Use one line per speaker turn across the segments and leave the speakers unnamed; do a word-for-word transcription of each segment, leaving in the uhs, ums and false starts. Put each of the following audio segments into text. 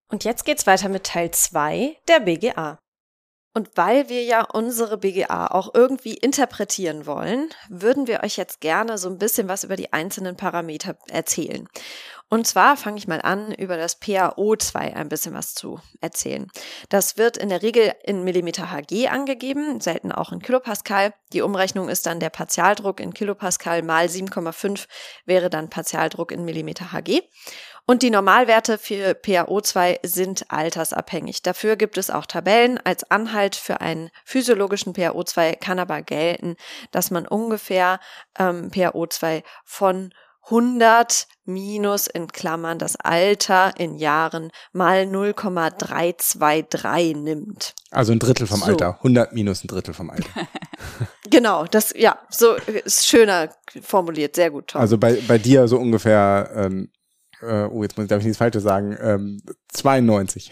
Und jetzt geht's weiter mit Teil zwei der B G A. Und weil wir ja unsere B G A auch irgendwie interpretieren wollen, würden wir euch jetzt gerne so ein bisschen was über die einzelnen Parameter erzählen. Und zwar fange ich mal an, über das P a O zwei ein bisschen was zu erzählen. Das wird in der Regel in Millimeter Hg angegeben, selten auch in Kilopascal. Die Umrechnung ist dann der Partialdruck in Kilopascal mal sieben Komma fünf wäre dann Partialdruck in Millimeter Hg. Und die Normalwerte für P a O zwei sind altersabhängig. Dafür gibt es auch Tabellen. Als Anhalt für einen physiologischen P a O zwei kann aber gelten, dass man ungefähr ähm, P a O zwei von hundert minus in Klammern das Alter in Jahren mal null Komma drei zwei drei nimmt.
Also ein Drittel vom
so.
Alter. hundert minus ein Drittel vom Alter.
Genau, das, ja, so ist schöner formuliert. Sehr gut, Tom.
Also bei, bei dir so ungefähr, ähm, äh, oh, jetzt muss ich, darf ich nichts Falsches sagen, ähm, zweiundneunzig.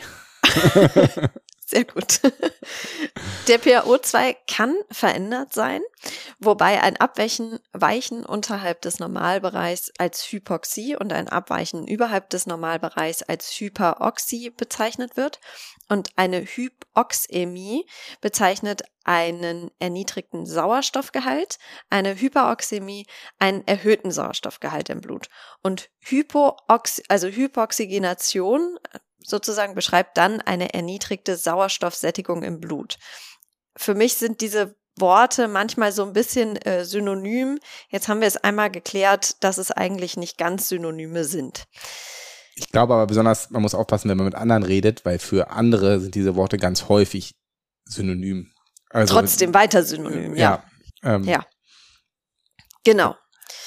Sehr gut. Der P a O zwei kann verändert sein, wobei ein Abweichen Weichen unterhalb des Normalbereichs als Hypoxie und ein Abweichen überhalb des Normalbereichs als Hyperoxie bezeichnet wird. Und eine Hypoxämie bezeichnet einen erniedrigten Sauerstoffgehalt, eine Hyperoxämie einen erhöhten Sauerstoffgehalt im Blut. Und Hypox, also Hypoxygenation sozusagen beschreibt dann eine erniedrigte Sauerstoffsättigung im Blut. Für mich sind diese Worte manchmal so ein bisschen äh, synonym. Jetzt haben wir es einmal geklärt, dass es eigentlich nicht ganz Synonyme sind.
Ich glaube aber besonders, man muss aufpassen, wenn man mit anderen redet, weil für andere sind diese Worte ganz häufig synonym. Also,
Trotzdem weiter synonym, ja.
Ja, ähm,
ja. Genau.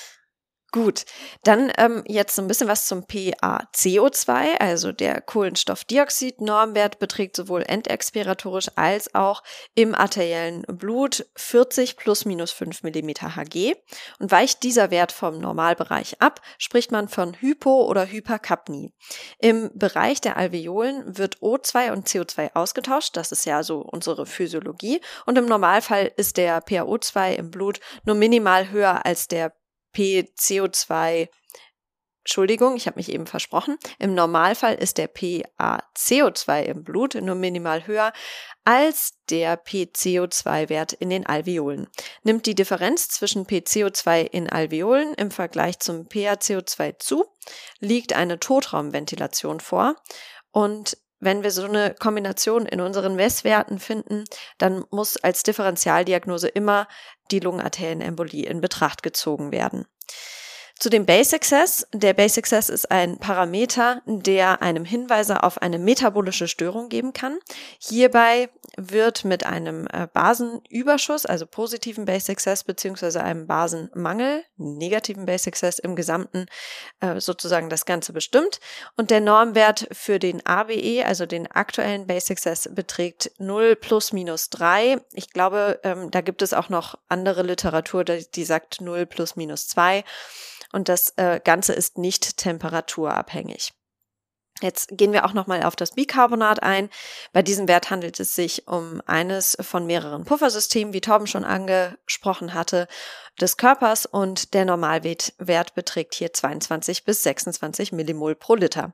Gut, dann ähm, jetzt so ein bisschen was zum P a C O zwei, also der Kohlenstoffdioxid-Normwert beträgt sowohl endexpiratorisch als auch im arteriellen Blut vierzig plus minus fünf Millimeter Hg. Und weicht dieser Wert vom Normalbereich ab, spricht man von Hypo- oder Hyperkapnie. Im Bereich der Alveolen wird O zwei und C O zwei ausgetauscht, das ist ja so unsere Physiologie. Und im Normalfall ist der P a O zwei im Blut nur minimal höher als der P C O zwei, Entschuldigung, ich habe mich eben versprochen. Im Normalfall ist der P a C O zwei im Blut nur minimal höher als der P C O zwei Wert in den Alveolen. Nimmt die Differenz zwischen P C O zwei in Alveolen im Vergleich zum P a C O zwei zu, liegt eine Totraumventilation vor. Und wenn wir so eine Kombination in unseren Messwerten finden, dann muss als Differentialdiagnose immer die Lungenarterienembolie in Betracht gezogen werden. Zu dem Basic Access. Der Basic Access ist ein Parameter, der einem Hinweise auf eine metabolische Störung geben kann. Hierbei wird mit einem Basenüberschuss, also positiven Basic Access, beziehungsweise einem Basenmangel, negativen Basic Access im Gesamten sozusagen das Ganze bestimmt. Und der Normwert für den A B E, also den aktuellen Basic Access, beträgt null plus minus drei. Ich glaube, da gibt es auch noch andere Literatur, die sagt null plus minus zwei. Und das äh, Ganze ist nicht temperaturabhängig. Jetzt gehen wir auch nochmal auf das Bicarbonat ein. Bei diesem Wert handelt es sich um eines von mehreren Puffersystemen, wie Torben schon angesprochen hatte, des Körpers, und der Normalwert beträgt hier zweiundzwanzig bis sechsundzwanzig Millimol pro Liter.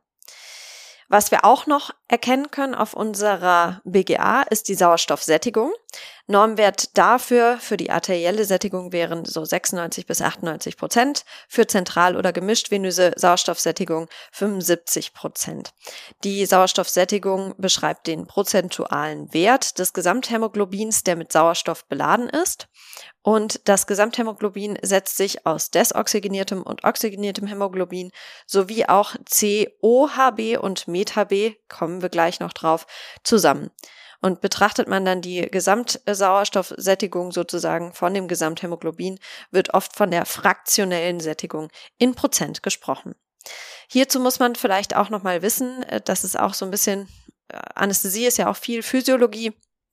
Was wir auch noch erkennen können auf unserer B G A ist die Sauerstoffsättigung. Normwert dafür für die arterielle Sättigung wären so sechsundneunzig bis achtundneunzig Prozent, für zentral- oder gemischt-venöse Sauerstoffsättigung fünfundsiebzig Prozent. Die Sauerstoffsättigung beschreibt den prozentualen Wert des Gesamthämoglobins, der mit Sauerstoff beladen ist. Und das Gesamthämoglobin setzt sich aus desoxygeniertem und oxygeniertem Hämoglobin sowie auch C O H B und Met-H B, kommen wir gleich noch drauf, zusammen. Und betrachtet man dann die Gesamtsauerstoffsättigung sozusagen von dem Gesamthämoglobin, wird oft von der fraktionellen Sättigung in Prozent gesprochen. Hierzu muss man vielleicht auch nochmal wissen, dass es auch so ein bisschen, Anästhesie ist ja auch viel Physiologie,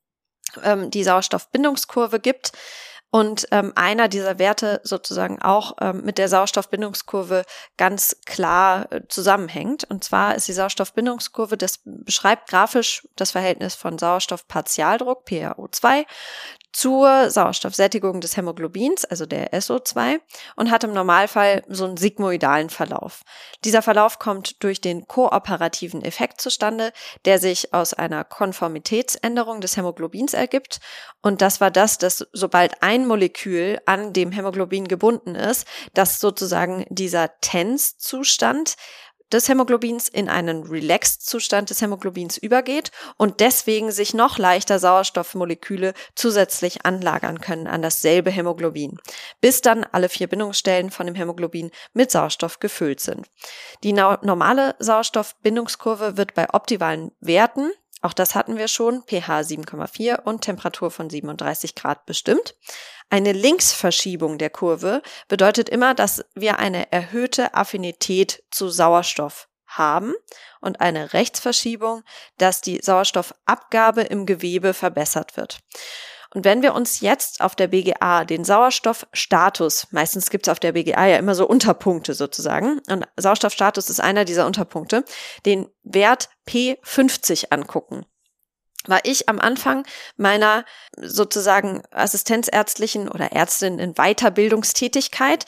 die Sauerstoffbindungskurve gibt. Und ähm, einer dieser Werte sozusagen auch ähm, mit der Sauerstoffbindungskurve ganz klar äh, zusammenhängt. Und zwar ist die Sauerstoffbindungskurve, das beschreibt grafisch das Verhältnis von Sauerstoffpartialdruck, P a O zwei, zur Sauerstoffsättigung des Hämoglobins, also der S O zwei, und hat im Normalfall so einen sigmoidalen Verlauf. Dieser Verlauf kommt durch den kooperativen Effekt zustande, der sich aus einer Konformitätsänderung des Hämoglobins ergibt. Und das war das, dass sobald ein Molekül an dem Hämoglobin gebunden ist, dass sozusagen dieser Tens-Zustand des Hämoglobins in einen Relaxed-Zustand des Hämoglobins übergeht und deswegen sich noch leichter Sauerstoffmoleküle zusätzlich anlagern können an dasselbe Hämoglobin, bis dann alle vier Bindungsstellen von dem Hämoglobin mit Sauerstoff gefüllt sind. Die no- normale Sauerstoffbindungskurve wird bei optimalen Werten, auch das hatten wir schon, pH sieben Komma vier und Temperatur von siebenunddreißig Grad bestimmt. Eine Linksverschiebung der Kurve bedeutet immer, dass wir eine erhöhte Affinität zu Sauerstoff haben und eine Rechtsverschiebung, dass die Sauerstoffabgabe im Gewebe verbessert wird. Und wenn wir uns jetzt auf der B G A den Sauerstoffstatus, meistens gibt es auf der B G A ja immer so Unterpunkte sozusagen, und Sauerstoffstatus ist einer dieser Unterpunkte, den Wert P fünfzig angucken, war ich am Anfang meiner sozusagen assistenzärztlichen oder Ärztin in Weiterbildungstätigkeit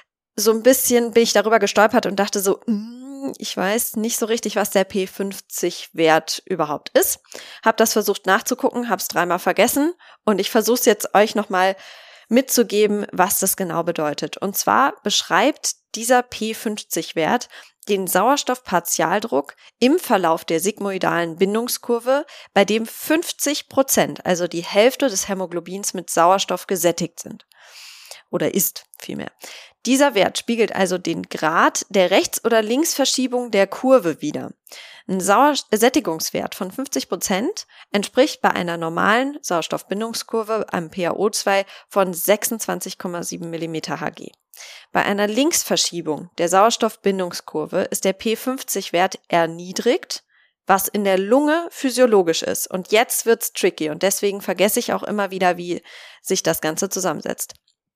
so ein bisschen bin ich darüber gestolpert und dachte so, mm, ich weiß nicht so richtig, was der P fünfzig Wert überhaupt ist. Hab das versucht nachzugucken, hab's dreimal vergessen und ich versuche es jetzt euch nochmal mitzugeben, was das genau bedeutet. Und zwar beschreibt dieser P fünfzig Wert den Sauerstoffpartialdruck im Verlauf der sigmoidalen Bindungskurve, bei dem fünfzig Prozent, also die Hälfte des Hämoglobins mit Sauerstoff gesättigt sind. Oder ist vielmehr. Dieser Wert spiegelt also den Grad der Rechts- oder Linksverschiebung der Kurve wider. Ein Sauer- Sättigungswert von fünfzig Prozent entspricht bei einer normalen Sauerstoffbindungskurve einem P a O zwei von sechsundzwanzig Komma sieben Millimeter Hg. Bei einer Linksverschiebung der Sauerstoffbindungskurve ist der P fünfzig Wert erniedrigt, was in der Lunge physiologisch ist. Und jetzt wird's tricky und deswegen vergesse ich auch immer wieder, wie sich das Ganze zusammensetzt.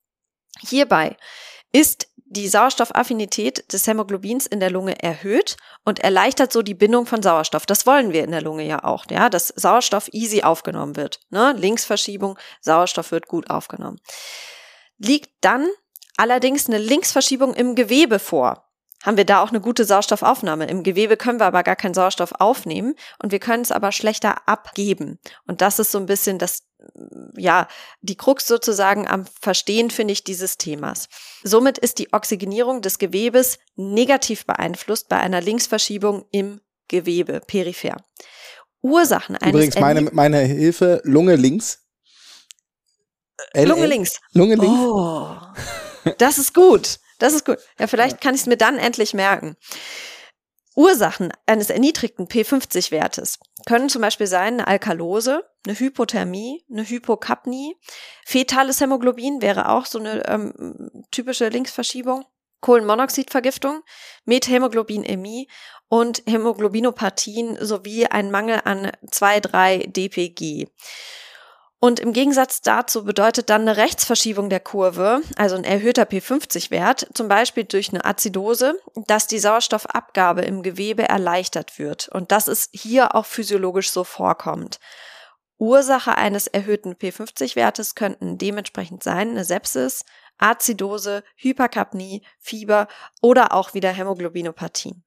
Hierbei ist die Sauerstoffaffinität des Hämoglobins in der Lunge erhöht und erleichtert so die Bindung von Sauerstoff. Das wollen wir in der Lunge ja auch, ja, dass Sauerstoff easy aufgenommen wird. Ne? Linksverschiebung, Sauerstoff wird gut aufgenommen. Liegt dann allerdings eine Linksverschiebung im Gewebe vor, haben wir da auch eine gute Sauerstoffaufnahme. Im Gewebe können wir aber gar keinen Sauerstoff aufnehmen und wir können es aber schlechter abgeben. Und das ist so ein bisschen das, ja, die Krux sozusagen am Verstehen, finde ich, dieses Themas. Somit ist die Oxygenierung des Gewebes negativ beeinflusst bei einer Linksverschiebung im Gewebe, peripher. Ursachen eines
Übrigens meine, meine Hilfe, Lunge links.
L- Lunge links.
Lunge links.
Oh, das ist gut. Das ist gut. Ja, vielleicht kann ich es mir dann endlich merken. Ursachen eines erniedrigten P fünfzig Wertes können zum Beispiel sein eine Alkalose, eine Hypothermie, eine Hypokapnie. Fetales Hämoglobin wäre auch so eine ähm, typische Linksverschiebung. Kohlenmonoxidvergiftung, Methämoglobinämie und Hämoglobinopathien sowie ein Mangel an zwei drei D P G. Und im Gegensatz dazu bedeutet dann eine Rechtsverschiebung der Kurve, also ein erhöhter P fünfzig Wert, zum Beispiel durch eine Azidose, dass die Sauerstoffabgabe im Gewebe erleichtert wird und dass es hier auch physiologisch so vorkommt. Ursache eines erhöhten P fünfzig Wertes könnten dementsprechend sein eine Sepsis, Azidose, Hyperkapnie, Fieber oder auch wieder Hämoglobinopathien.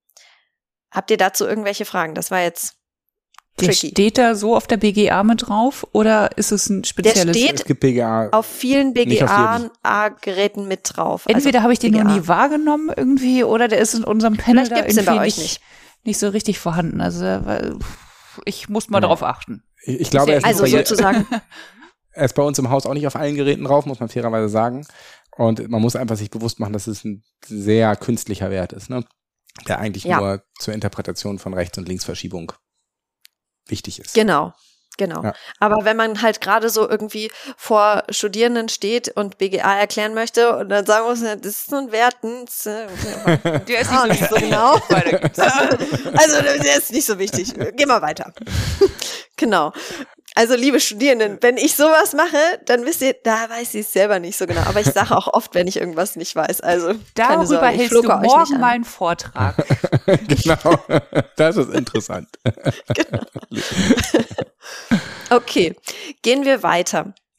Habt ihr dazu irgendwelche Fragen? Das war jetzt
Der
tricky.
Steht da so auf der B G A mit drauf oder ist es ein spezielles?
Der steht
Es gibt B G A.
auf vielen B G A-Geräten mit drauf.
Entweder
also
habe ich den
B G A.
noch nie wahrgenommen irgendwie oder der ist in unserem Panel
Vielleicht
da
gibt's den
irgendwie
bei euch
nicht,
nicht.
nicht so richtig vorhanden. Also äh, ich muss mal
Ja.
darauf achten.
Ich, ich glaube, er ist,
Also
bei,
sozusagen,
er ist bei uns im Haus auch nicht auf allen Geräten drauf, muss man fairerweise sagen. Und man muss einfach sich bewusst machen, dass es ein sehr künstlicher Wert ist, ne? Der eigentlich
Ja.
nur zur Interpretation von Rechts- und Linksverschiebung wichtig ist.
genau, genau.
Ja.
Aber wenn man halt gerade so irgendwie vor Studierenden steht und B G A erklären möchte und dann sagen muss, das ist so ein Wert, das, äh,
Der ist
ah,
nicht
nicht
so
so genau.
Weiter geht's.
Also der ist nicht so wichtig. Geh mal weiter. Genau. Also liebe Studierenden, wenn ich sowas mache, dann wisst ihr, da weiß ich es selber nicht so genau. Aber ich sage auch oft, wenn ich irgendwas nicht weiß. Also keine
Darüber
Sorge, ich
hältst du
flucke euch nicht
morgen
an.
mal einen Vortrag.
Genau, das ist interessant.
Okay, gehen wir weiter.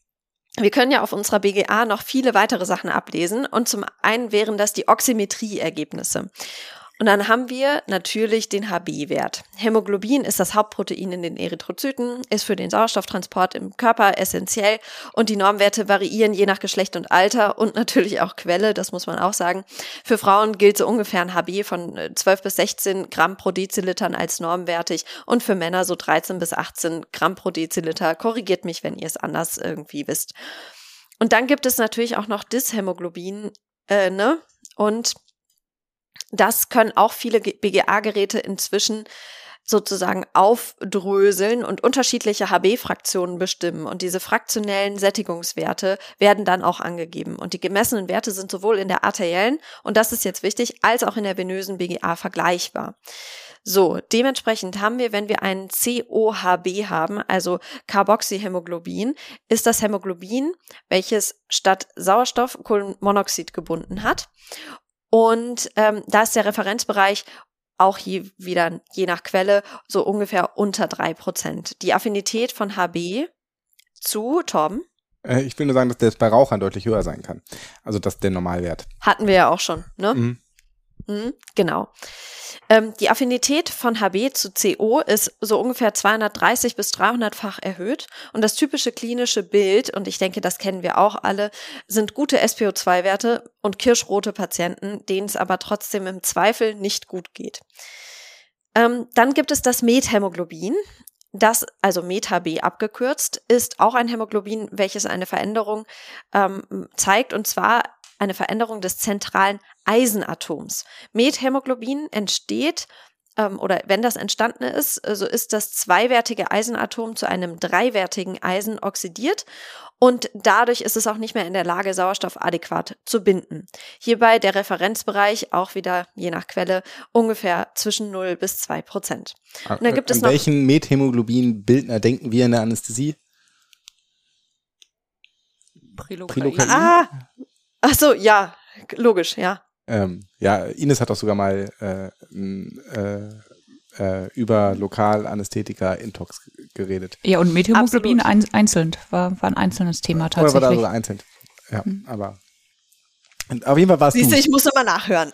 Wir können ja auf unserer B G A noch viele weitere Sachen ablesen und zum einen wären das die Oximetrie-Ergebnisse. Und dann haben wir natürlich den H B-Wert. Hämoglobin ist das Hauptprotein in den Erythrozyten, ist für den Sauerstofftransport im Körper essentiell und die Normwerte variieren je nach Geschlecht und Alter und natürlich auch Quelle, das muss man auch sagen. Für Frauen gilt so ungefähr ein H B von zwölf bis sechzehn Gramm pro Dezilitern als normwertig und für Männer so dreizehn bis achtzehn Gramm pro Deziliter. Korrigiert mich, wenn ihr es anders irgendwie wisst. Und dann gibt es natürlich auch noch Dyshämoglobin, äh, ne? Und das können auch viele B G A-Geräte inzwischen sozusagen aufdröseln und unterschiedliche H B-Fraktionen bestimmen. Und diese fraktionellen Sättigungswerte werden dann auch angegeben. Und die gemessenen Werte sind sowohl in der arteriellen, und das ist jetzt wichtig, als auch in der venösen B G A vergleichbar. So, dementsprechend haben wir, wenn wir einen C O H B haben, also Carboxyhämoglobin, ist das Hämoglobin, welches statt Sauerstoff Kohlenmonoxid gebunden hat. Und ähm, da ist der Referenzbereich auch je, wieder je nach Quelle so ungefähr unter drei Prozent. Die Affinität von H B zu, Torben?
Äh, ich will nur sagen, dass der bei Rauchern deutlich höher sein kann. Also das ist der Normalwert.
Hatten wir ja auch schon, ne?
Mhm.
Mhm, genau. Ähm, die Affinität von H B zu C O ist so ungefähr zweihundertdreißig bis dreihundertfach erhöht und das typische klinische Bild, und ich denke, das kennen wir auch alle, sind gute S P O zwei Werte und kirschrote Patienten, denen es aber trotzdem im Zweifel nicht gut geht. Ähm, dann gibt es das Methämoglobin. Das, also Met-H B abgekürzt, ist auch ein Hämoglobin, welches eine Veränderung ähm, zeigt, und zwar eine Veränderung des zentralen Eisenatoms. Methämoglobin entsteht, ähm, oder wenn das entstanden ist, so ist das zweiwertige Eisenatom zu einem dreiwertigen Eisen oxidiert und dadurch ist es auch nicht mehr in der Lage, Sauerstoff adäquat zu binden. Hierbei der Referenzbereich, auch wieder je nach Quelle, ungefähr zwischen null bis zwei Prozent. Und dann gibt es
An
noch
welchen Methämoglobin-Bildner denken wir in der Anästhesie?
Prilokain.
Ah, ach so, ja, logisch, ja.
Ähm, ja, Ines hat auch sogar mal äh, äh, äh, über Lokalanästhetika-Intox geredet.
Ja, und Methämoglobin ein, einzeln, war, war ein einzelnes Thema tatsächlich.
Oder war da sogar einzeln. Ja, hm. aber auf jeden Fall war es
Siehst du, ich muss nochmal nachhören.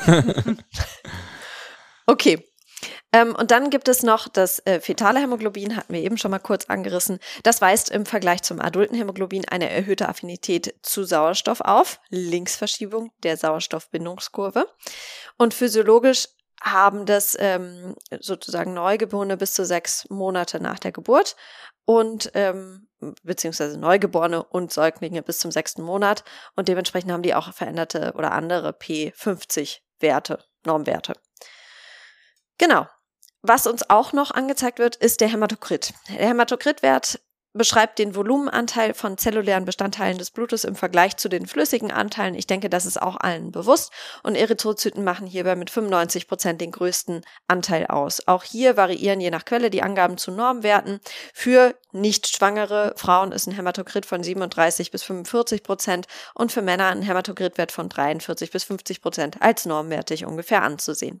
Okay. Ähm, und dann gibt es noch das äh, fetale Hämoglobin, hatten wir eben schon mal kurz angerissen. Das weist im Vergleich zum adulten Hämoglobin eine erhöhte Affinität zu Sauerstoff auf, Linksverschiebung der Sauerstoffbindungskurve. Und physiologisch haben das ähm, sozusagen Neugeborene bis zu sechs Monate nach der Geburt und ähm, beziehungsweise Neugeborene und Säuglinge bis zum sechsten Monat. Und dementsprechend haben die auch veränderte oder andere P fünfzig Werte, Normwerte. Genau. Was uns auch noch angezeigt wird, ist der Hämatokrit. Der Hämatokritwert beschreibt den Volumenanteil von zellulären Bestandteilen des Blutes im Vergleich zu den flüssigen Anteilen. Ich denke, das ist auch allen bewusst. Und Erythrozyten machen hierbei mit fünfundneunzig Prozent den größten Anteil aus. Auch hier variieren je nach Quelle die Angaben zu Normwerten. Für nicht schwangere Frauen ist ein Hämatokrit von siebenunddreißig bis fünfundvierzig Prozent und für Männer ein Hämatokritwert von dreiundvierzig bis fünfzig Prozent als normwertig ungefähr anzusehen.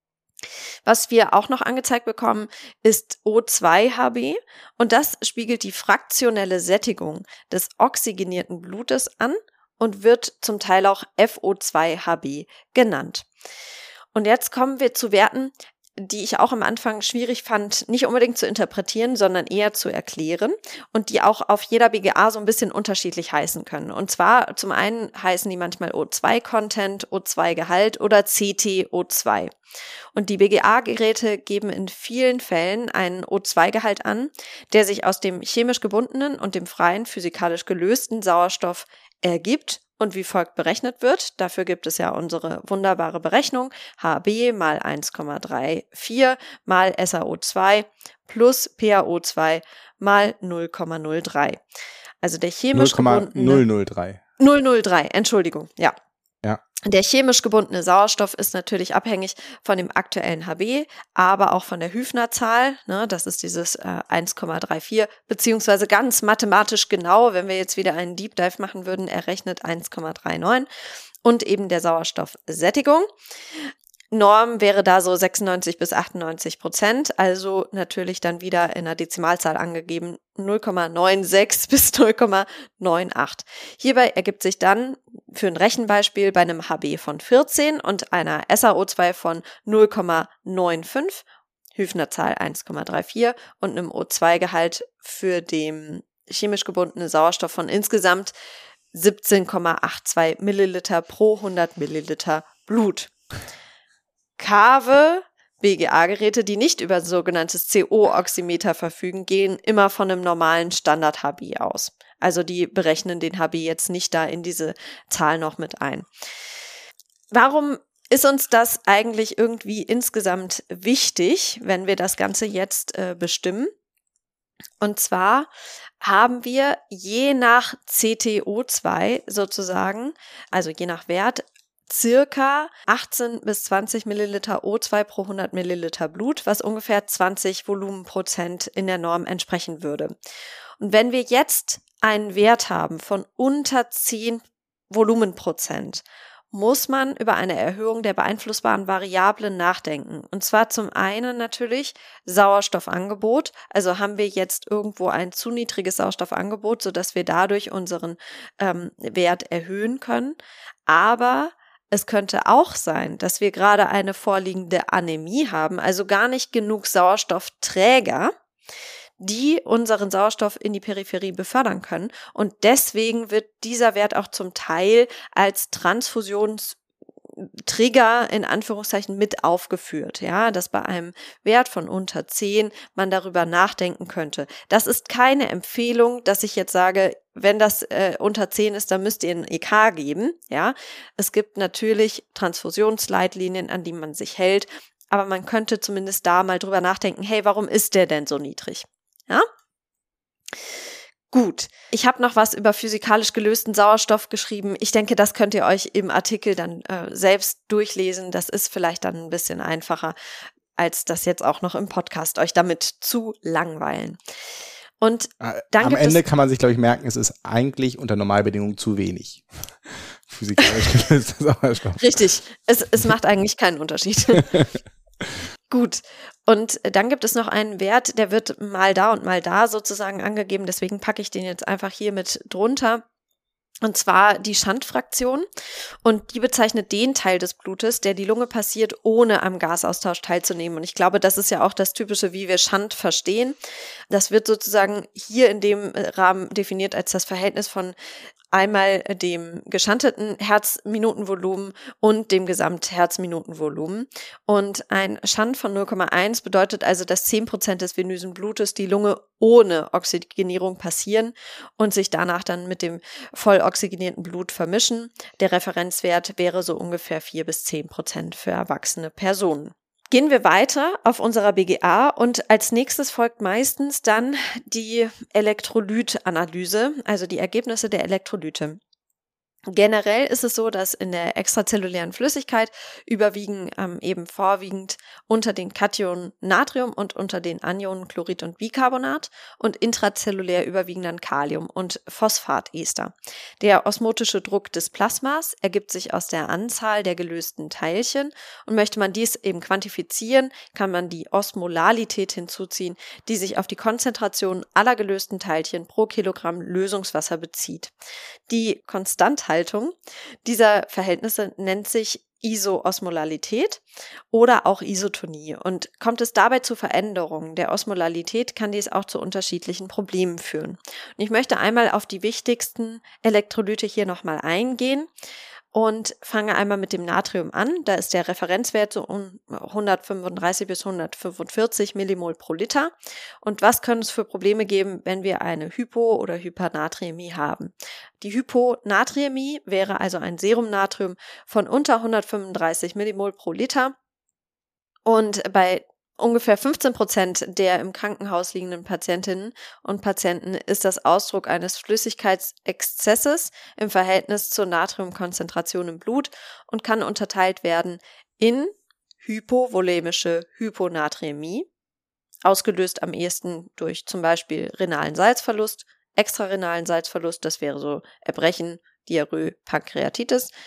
Was wir auch noch angezeigt bekommen, ist O zwei H B und das spiegelt die fraktionelle Sättigung des oxygenierten Blutes an und wird zum Teil auch F O zwei H B genannt. Und jetzt kommen wir zu Werten, die ich auch am Anfang schwierig fand, nicht unbedingt zu interpretieren, sondern eher zu erklären und die auch auf jeder B G A so ein bisschen unterschiedlich heißen können. Und zwar zum einen heißen die manchmal O zwei Content, O zwei Gehalt oder C T O zwei. Und die B G A-Geräte geben in vielen Fällen einen O zwei Gehalt an, der sich aus dem chemisch gebundenen und dem freien physikalisch gelösten Sauerstoff ergibt und wie folgt berechnet wird. Dafür gibt es ja unsere wunderbare Berechnung H B mal eins Komma vierunddreißig mal S A O zwei plus P A O zwei mal null Komma null drei. Also der chemisch gebundene
null Komma null null drei.
null Komma null drei, Entschuldigung, ja.
Ja.
Der chemisch gebundene Sauerstoff ist natürlich abhängig von dem aktuellen H B, aber auch von der Hüfner-Zahl, ne, das ist dieses äh, eins Komma vierunddreißig, beziehungsweise ganz mathematisch genau, wenn wir jetzt wieder einen Deep Dive machen würden, errechnet eins Komma neununddreißig und eben der Sauerstoffsättigung. Norm wäre da so sechsundneunzig bis achtundneunzig Prozent, also natürlich dann wieder in einer Dezimalzahl angegeben null Komma sechsundneunzig bis null Komma achtundneunzig. Hierbei ergibt sich dann für ein Rechenbeispiel bei einem H B von vierzehn und einer S A O zwei von null Komma fünfundneunzig, Hüfner Zahl eins Komma vierunddreißig und einem O zwei Gehalt für den chemisch gebundene Sauerstoff von insgesamt siebzehn Komma zweiundachtzig Milliliter pro hundert Milliliter Blut. Kave B G A-Geräte, die nicht über sogenanntes C O-Oximeter verfügen, gehen immer von einem normalen Standard-H B aus. Also die berechnen den H B jetzt nicht da in diese Zahl noch mit ein. Warum ist uns das eigentlich irgendwie insgesamt wichtig, wenn wir das Ganze jetzt äh, bestimmen? Und zwar haben wir je nach C T O zwei sozusagen, also je nach Wert, circa achtzehn bis zwanzig Milliliter O zwei pro hundert Milliliter Blut, was ungefähr zwanzig Volumenprozent in der Norm entsprechen würde. Und wenn wir jetzt einen Wert haben von unter zehn Volumenprozent, muss man über eine Erhöhung der beeinflussbaren Variablen nachdenken. Und zwar zum einen natürlich Sauerstoffangebot. Also haben wir jetzt irgendwo ein zu niedriges Sauerstoffangebot, sodass wir dadurch unseren ähm, Wert erhöhen können. Aber es könnte auch sein, dass wir gerade eine vorliegende Anämie haben, also gar nicht genug Sauerstoffträger, die unseren Sauerstoff in die Peripherie befördern können. Und deswegen wird dieser Wert auch zum Teil als Transfusionstrigger in Anführungszeichen mit aufgeführt, ja, dass bei einem Wert von unter zehn man darüber nachdenken könnte. Das ist keine Empfehlung, dass ich jetzt sage, wenn das äh, unter zehn ist, dann müsst ihr ein E K geben, ja. Es gibt natürlich Transfusionsleitlinien, an die man sich hält, aber man könnte zumindest da mal drüber nachdenken, hey, warum ist der denn so niedrig? Ja? Gut, ich habe noch was über physikalisch gelösten Sauerstoff geschrieben. Ich denke, das könnt ihr euch im Artikel dann äh, selbst durchlesen. Das ist vielleicht dann ein bisschen einfacher, als das jetzt auch noch im Podcast euch damit zu langweilen. Und dann
Am
gibt
Ende
es,
kann man sich, glaube ich, merken, es ist eigentlich unter Normalbedingungen zu wenig. Physikalisch gelöster Sauerstoff.
Richtig, es, es macht eigentlich keinen Unterschied. Gut, und dann gibt es noch einen Wert, der wird mal da und mal da sozusagen angegeben, deswegen packe ich den jetzt einfach hier mit drunter. Und zwar die Shunt-Fraktion, und die bezeichnet den Teil des Blutes, der die Lunge passiert, ohne am Gasaustausch teilzunehmen. Und ich glaube, das ist ja auch das Typische, wie wir Shunt verstehen. Das wird sozusagen hier in dem Rahmen definiert als das Verhältnis von einmal dem geschanteten Herzminutenvolumen und dem Gesamtherzminutenvolumen. Und ein Shunt von null Komma eins bedeutet also, dass zehn Prozent des venösen Blutes die Lunge ohne Oxygenierung passieren und sich danach dann mit dem voll oxygenierten Blut vermischen. Der Referenzwert wäre so ungefähr vier bis zehn Prozent für erwachsene Personen. Gehen wir weiter auf unserer B G A, und als nächstes folgt meistens dann die Elektrolytanalyse, also die Ergebnisse der Elektrolyte. Generell ist es so, dass in der extrazellulären Flüssigkeit überwiegen ähm, eben vorwiegend unter den Kationen Natrium und unter den Anionen Chlorid und Bicarbonat, und intrazellulär überwiegen dann Kalium und Phosphatester. Der osmotische Druck des Plasmas ergibt sich aus der Anzahl der gelösten Teilchen, und möchte man dies eben quantifizieren, kann man die Osmolalität hinzuziehen, die sich auf die Konzentration aller gelösten Teilchen pro Kilogramm Lösungswasser bezieht. Die Konstantheit dieser Verhältnisse nennt sich Isoosmolalität oder auch Isotonie. Und kommt es dabei zu Veränderungen der Osmolalität, kann dies auch zu unterschiedlichen Problemen führen. Und ich möchte einmal auf die wichtigsten Elektrolyte hier nochmal eingehen und fange einmal mit dem Natrium an. Da ist der Referenzwert so um hundertfünfunddreißig bis hundertfünfundvierzig Millimol pro Liter. Und was können es für Probleme geben, wenn wir eine Hypo- oder Hypernatriämie haben? Die Hyponatriämie wäre also ein Serumnatrium von unter hundertfünfunddreißig Millimol pro Liter. Und bei ungefähr fünfzehn Prozent der im Krankenhaus liegenden Patientinnen und Patienten ist das Ausdruck eines Flüssigkeitsexzesses im Verhältnis zur Natriumkonzentration im Blut und kann unterteilt werden in hypovolämische Hyponatriämie, ausgelöst am ehesten durch zum Beispiel renalen Salzverlust, extrarenalen Salzverlust, das wäre so Erbrechen, Diarrhoe, Pankreatitis,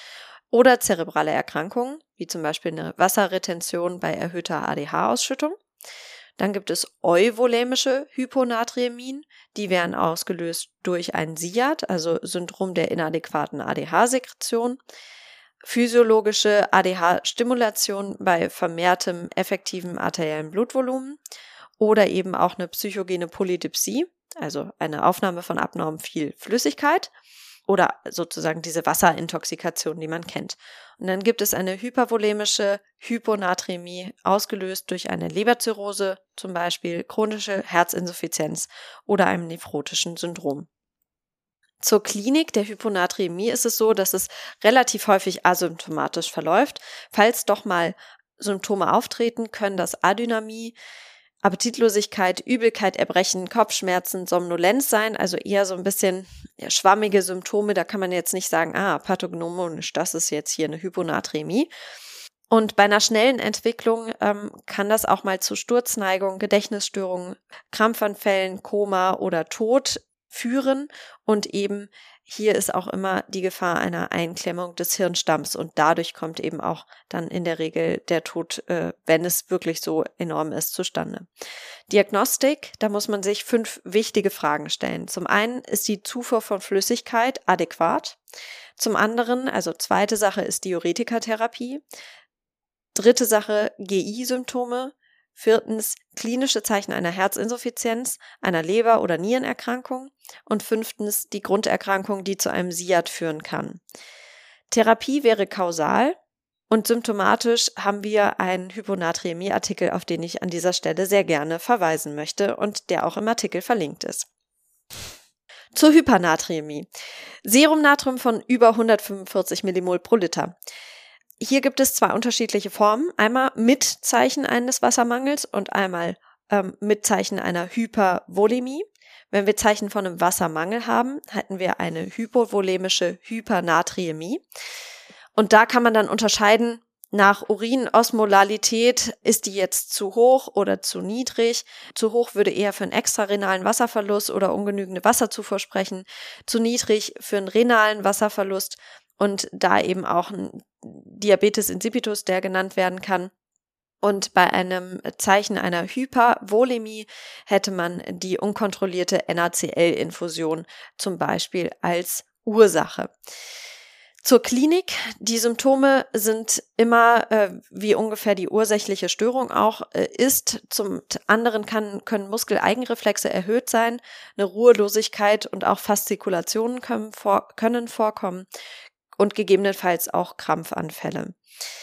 oder zerebrale Erkrankungen, wie zum Beispiel eine Wasserretention bei erhöhter A D H-Ausschüttung. Dann gibt es euvolemische Hyponaträmien, die werden ausgelöst durch ein S I A D, also Syndrom der inadäquaten A D H-Sekretion. Physiologische A D H-Stimulation bei vermehrtem effektivem arteriellen Blutvolumen oder eben auch eine psychogene Polydipsie, also eine Aufnahme von abnorm viel Flüssigkeit oder sozusagen diese Wasserintoxikation, die man kennt. Und dann gibt es eine hypervolemische Hyponaträmie, ausgelöst durch eine Leberzirrhose, zum Beispiel chronische Herzinsuffizienz oder einem nephrotischen Syndrom. Zur Klinik der Hyponaträmie ist es so, dass es relativ häufig asymptomatisch verläuft. Falls doch mal Symptome auftreten, können das Adynamie, Appetitlosigkeit, Übelkeit, Erbrechen, Kopfschmerzen, Somnolenz sein, also eher so ein bisschen ja, schwammige Symptome. Da kann man jetzt nicht sagen, ah, pathognomonisch, das ist jetzt hier eine Hyponaträmie. Und bei einer schnellen Entwicklung ähm, kann das auch mal zu Sturzneigung, Gedächtnisstörungen, Krampfanfällen, Koma oder Tod führen. Und eben hier ist auch immer die Gefahr einer Einklemmung des Hirnstamms und dadurch kommt eben auch dann in der Regel der Tod, äh, wenn es wirklich so enorm ist, zustande. Diagnostik, da muss man sich fünf wichtige Fragen stellen. Zum einen, ist die Zufuhr von Flüssigkeit adäquat? Zum anderen, also zweite Sache ist Diuretikatherapie. Dritte Sache, G I-Symptome. Viertens, klinische Zeichen einer Herzinsuffizienz, einer Leber- oder Nierenerkrankung. Und fünftens, die Grunderkrankung, die zu einem S I A D führen kann. Therapie wäre kausal und symptomatisch haben wir einen Hyponaträmie-Artikel, auf den ich an dieser Stelle sehr gerne verweisen möchte und der auch im Artikel verlinkt ist. Zur Hypernaträmie. Serumnatrium von über hundertfünfundvierzig Millimol pro Liter. Hier gibt es zwei unterschiedliche Formen. Einmal mit Zeichen eines Wassermangels und einmal ähm, mit Zeichen einer Hypervolemie. Wenn wir Zeichen von einem Wassermangel haben, hätten wir eine hypovolemische Hypernatriämie. Und da kann man dann unterscheiden nach Urinosmolalität, ist die jetzt zu hoch oder zu niedrig. Zu hoch würde eher für einen extrarenalen Wasserverlust oder ungenügende Wasserzufuhr sprechen. Zu niedrig für einen renalen Wasserverlust und da eben auch ein Diabetes insipidus, der genannt werden kann. Und bei einem Zeichen einer Hypervolemie hätte man die unkontrollierte N A C L-Infusion zum Beispiel als Ursache. Zur Klinik. Die Symptome sind immer, äh, wie ungefähr die ursächliche Störung auch äh, ist. Zum anderen kann, können Muskeleigenreflexe erhöht sein. Eine Ruhelosigkeit und auch Faszikulationen können, vor, können vorkommen und gegebenenfalls auch Krampfanfälle.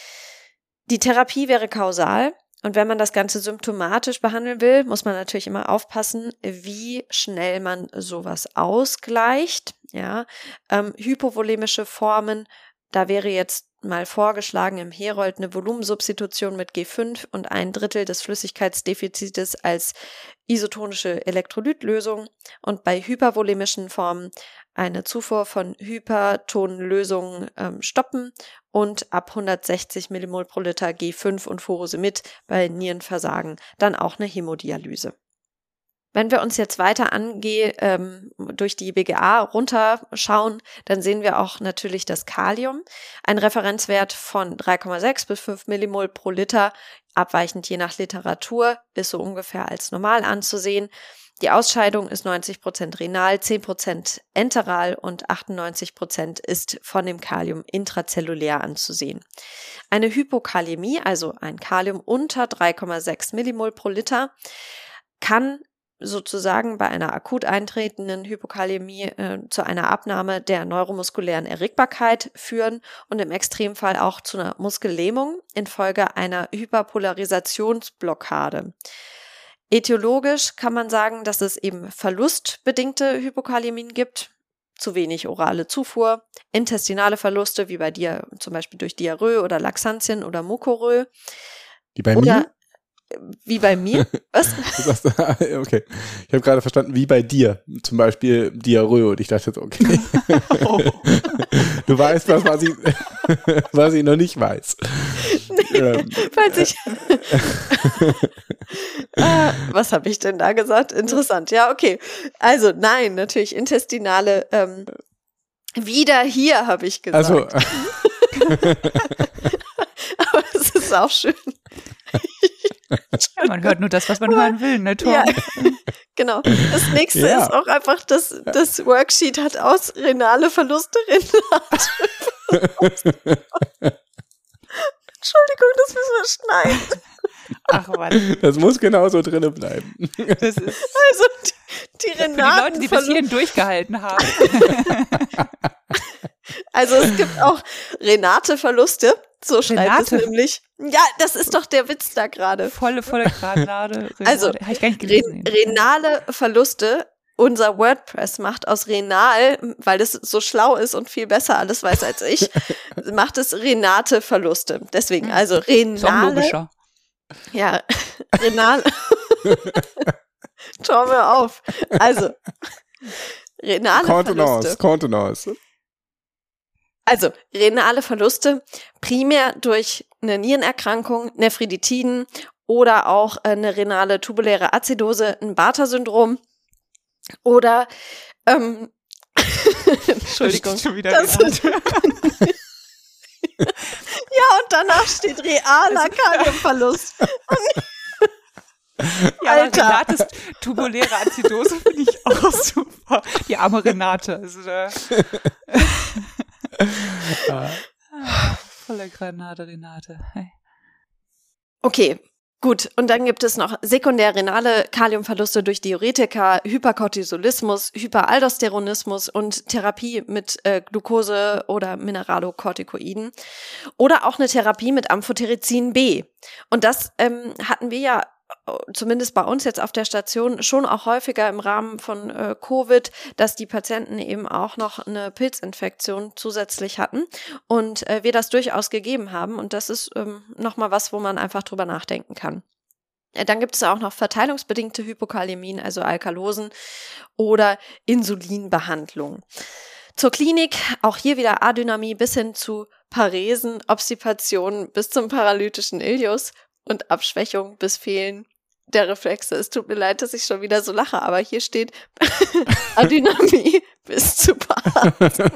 Die Therapie wäre kausal und wenn man das Ganze symptomatisch behandeln will, muss man natürlich immer aufpassen, wie schnell man sowas ausgleicht. Ja, ähm, hypovolemische Formen, da wäre jetzt mal vorgeschlagen im Herold eine Volumensubstitution mit G fünf und ein Drittel des Flüssigkeitsdefizites als isotonische Elektrolytlösung und bei hypervolemischen Formen eine Zufuhr von hypertonen Lösungen ähm, stoppen und ab hundertsechzig Millimol pro Liter G fünf und Furosemid bei Nierenversagen dann auch eine Hämodialyse. Wenn wir uns jetzt weiter angehen, ähm, durch die B G A runterschauen, dann sehen wir auch natürlich das Kalium. Ein Referenzwert von drei Komma sechs bis fünf Millimol pro Liter, abweichend je nach Literatur, ist so ungefähr als normal anzusehen. Die Ausscheidung ist neunzig Prozent renal, zehn Prozent enteral und achtundneunzig Prozent ist von dem Kalium intrazellulär anzusehen. Eine Hypokalämie, also ein Kalium unter drei Komma sechs Millimol pro Liter, kann sozusagen bei einer akut eintretenden Hypokalämie äh, zu einer Abnahme der neuromuskulären Erregbarkeit führen und im Extremfall auch zu einer Muskellähmung infolge einer Hyperpolarisationsblockade. Etiologisch kann man sagen, dass es eben verlustbedingte Hypokalämien gibt, zu wenig orale Zufuhr, intestinale Verluste wie bei dir zum Beispiel durch Diarrhoe oder Laxantien oder Mukorrhoe.
Die bei
oder
mir?
Wie bei mir? Was?
Okay. Ich habe gerade verstanden, wie bei dir. Zum Beispiel Diarrhoe. Und ich dachte jetzt, okay. Oh. Du weißt was, was ich, was ich noch nicht weiß.
Nee, ähm. Falls ich. ah, was habe ich denn da gesagt? Interessant. Ja, okay. Also nein, natürlich intestinale. Ähm, wieder hier, habe ich gesagt.
Also.
Aber es ist auch schön.
Man hört nur das, was man hören will, ne, Tom?
Ja, genau. Das nächste
Ja.
ist auch einfach, das, das Worksheet hat aus renale Verluste, renate Verluste. Entschuldigung, das müssen wir schneiden.
Ach, Mann.
Das muss genauso drinnen bleiben.
Das ist
Also die, die
für die
renaten
Leute, die bis
Verluste.
hierhin durchgehalten haben.
Also es gibt auch Renate Verluste, so schreibt es
Renate?
nämlich. Ja, das ist doch der Witz da gerade.
Volle, volle Granate.
Also,
habe ich gar nicht
Re
gelesen.
renale Verluste. Unser WordPress macht aus renal, weil es so schlau ist und viel besser alles weiß als ich, macht es renate Verluste. Deswegen, also
Ist auch
renale.
logischer.
Ja, renal. Schau mir auf. Also, renale
Kontenance,
Verluste.
Kontenance.
Also, renale Verluste primär durch eine Nierenerkrankung, Nephriditiden oder auch eine renale tubuläre Azidose, ein Bartter-Syndrom oder ähm, Entschuldigung.
Schon wieder
Das
Renate.
Ja, und danach steht realer Kaliumverlust.
Ja, aber
Alter.
Renates tubuläre Azidose finde ich auch super. Die arme Renate. Also, da volle Granate, Renate. Hey.
Okay, gut. Und dann gibt es noch sekundär renale Kaliumverluste durch Diuretika, Hypercortisolismus, Hyperaldosteronismus und Therapie mit äh, Glucose- oder Mineralokortikoiden oder auch eine Therapie mit Amphotericin B. Und das ähm, hatten wir ja zumindest bei uns jetzt auf der Station schon auch häufiger im Rahmen von äh, Covid, dass die Patienten eben auch noch eine Pilzinfektion zusätzlich hatten und äh, wir das durchaus gegeben haben und das ist ähm, nochmal was, wo man einfach drüber nachdenken kann. Äh, dann gibt es auch noch verteilungsbedingte Hypokalämien, also Alkalosen oder Insulinbehandlung. Zur Klinik, auch hier wieder Adynamie bis hin zu Paresen, Obstipation bis zum paralytischen Ileus und Abschwächung bis Fehlen der Reflexe. Es tut mir leid, dass ich schon wieder so lache, aber hier steht Adynamie bis zu Parzen.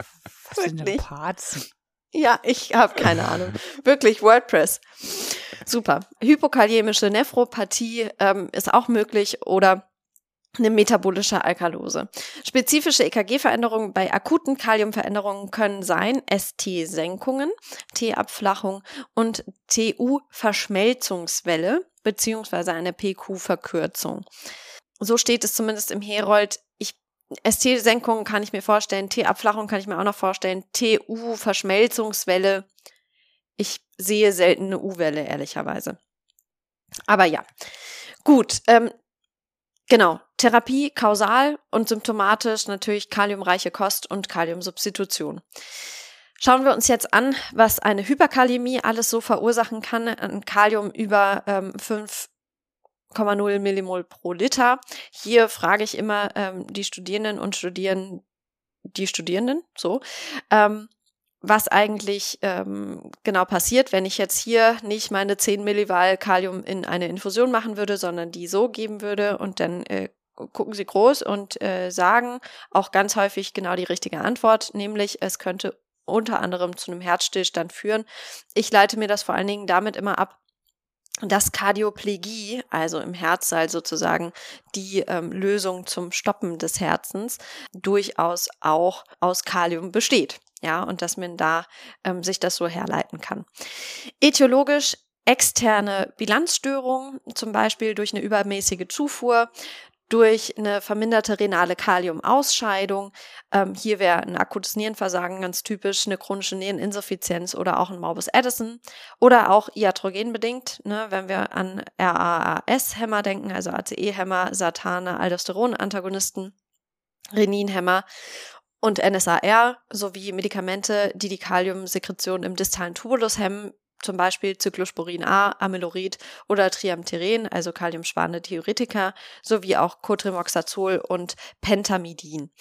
Was sind denn
Wirklich?
Parzen?
Ja, ich habe keine Ahnung. Wirklich, WordPress. Super. Hypokaliämische Nephropathie ähm, ist auch möglich oder eine metabolische Alkalose. Spezifische E K G-Veränderungen bei akuten Kaliumveränderungen können sein S T-Senkungen, T-Abflachung und T U-Verschmelzungswelle beziehungsweise eine P Q-Verkürzung. So steht es zumindest im Herold. Ich, S T-Senkungen kann ich mir vorstellen, T-Abflachung kann ich mir auch noch vorstellen, T U-Verschmelzungswelle. Ich sehe selten eine U-Welle, ehrlicherweise. Aber ja, gut, ähm, genau, Therapie kausal und symptomatisch natürlich kaliumreiche Kost und Kaliumsubstitution. Schauen wir uns jetzt an, was eine Hyperkalämie alles so verursachen kann. Ein Kalium über ähm, fünf Komma null Millimol pro Liter. Hier frage ich immer ähm, die Studierenden und Studierenden, die Studierenden, so, ähm, was eigentlich ähm, genau passiert, wenn ich jetzt hier nicht meine zehn Millival Kalium in eine Infusion machen würde, sondern die so geben würde und dann äh, gucken sie groß und äh, sagen auch ganz häufig genau die richtige Antwort, nämlich es könnte unter anderem zu einem Herzstillstand führen. Ich leite mir das vor allen Dingen damit immer ab, dass Kardioplegie, also im Herzsaal sozusagen die ähm, Lösung zum Stoppen des Herzens, durchaus auch aus Kalium besteht. Ja, und dass man da ähm, sich das so herleiten kann. Ätiologisch externe Bilanzstörungen, zum Beispiel durch eine übermäßige Zufuhr, durch eine verminderte renale Kaliumausscheidung. Ähm, hier wäre ein akutes Nierenversagen ganz typisch, eine chronische Niereninsuffizienz oder auch ein Morbus Addison oder auch iatrogenbedingt, ne, wenn wir an R A A S-Hämmer denken, also A C E-Hämmer, Satane, Aldosteron-Antagonisten, Renin-Hämmer und N S A R sowie Medikamente, die die Kaliumsekretion im distalen Tubulus hemmen, zum Beispiel Cyclosporin A, Amyloid oder Triamteren, also kaliumsparende Diuretika, sowie auch Cotrimoxazol und Pentamidin.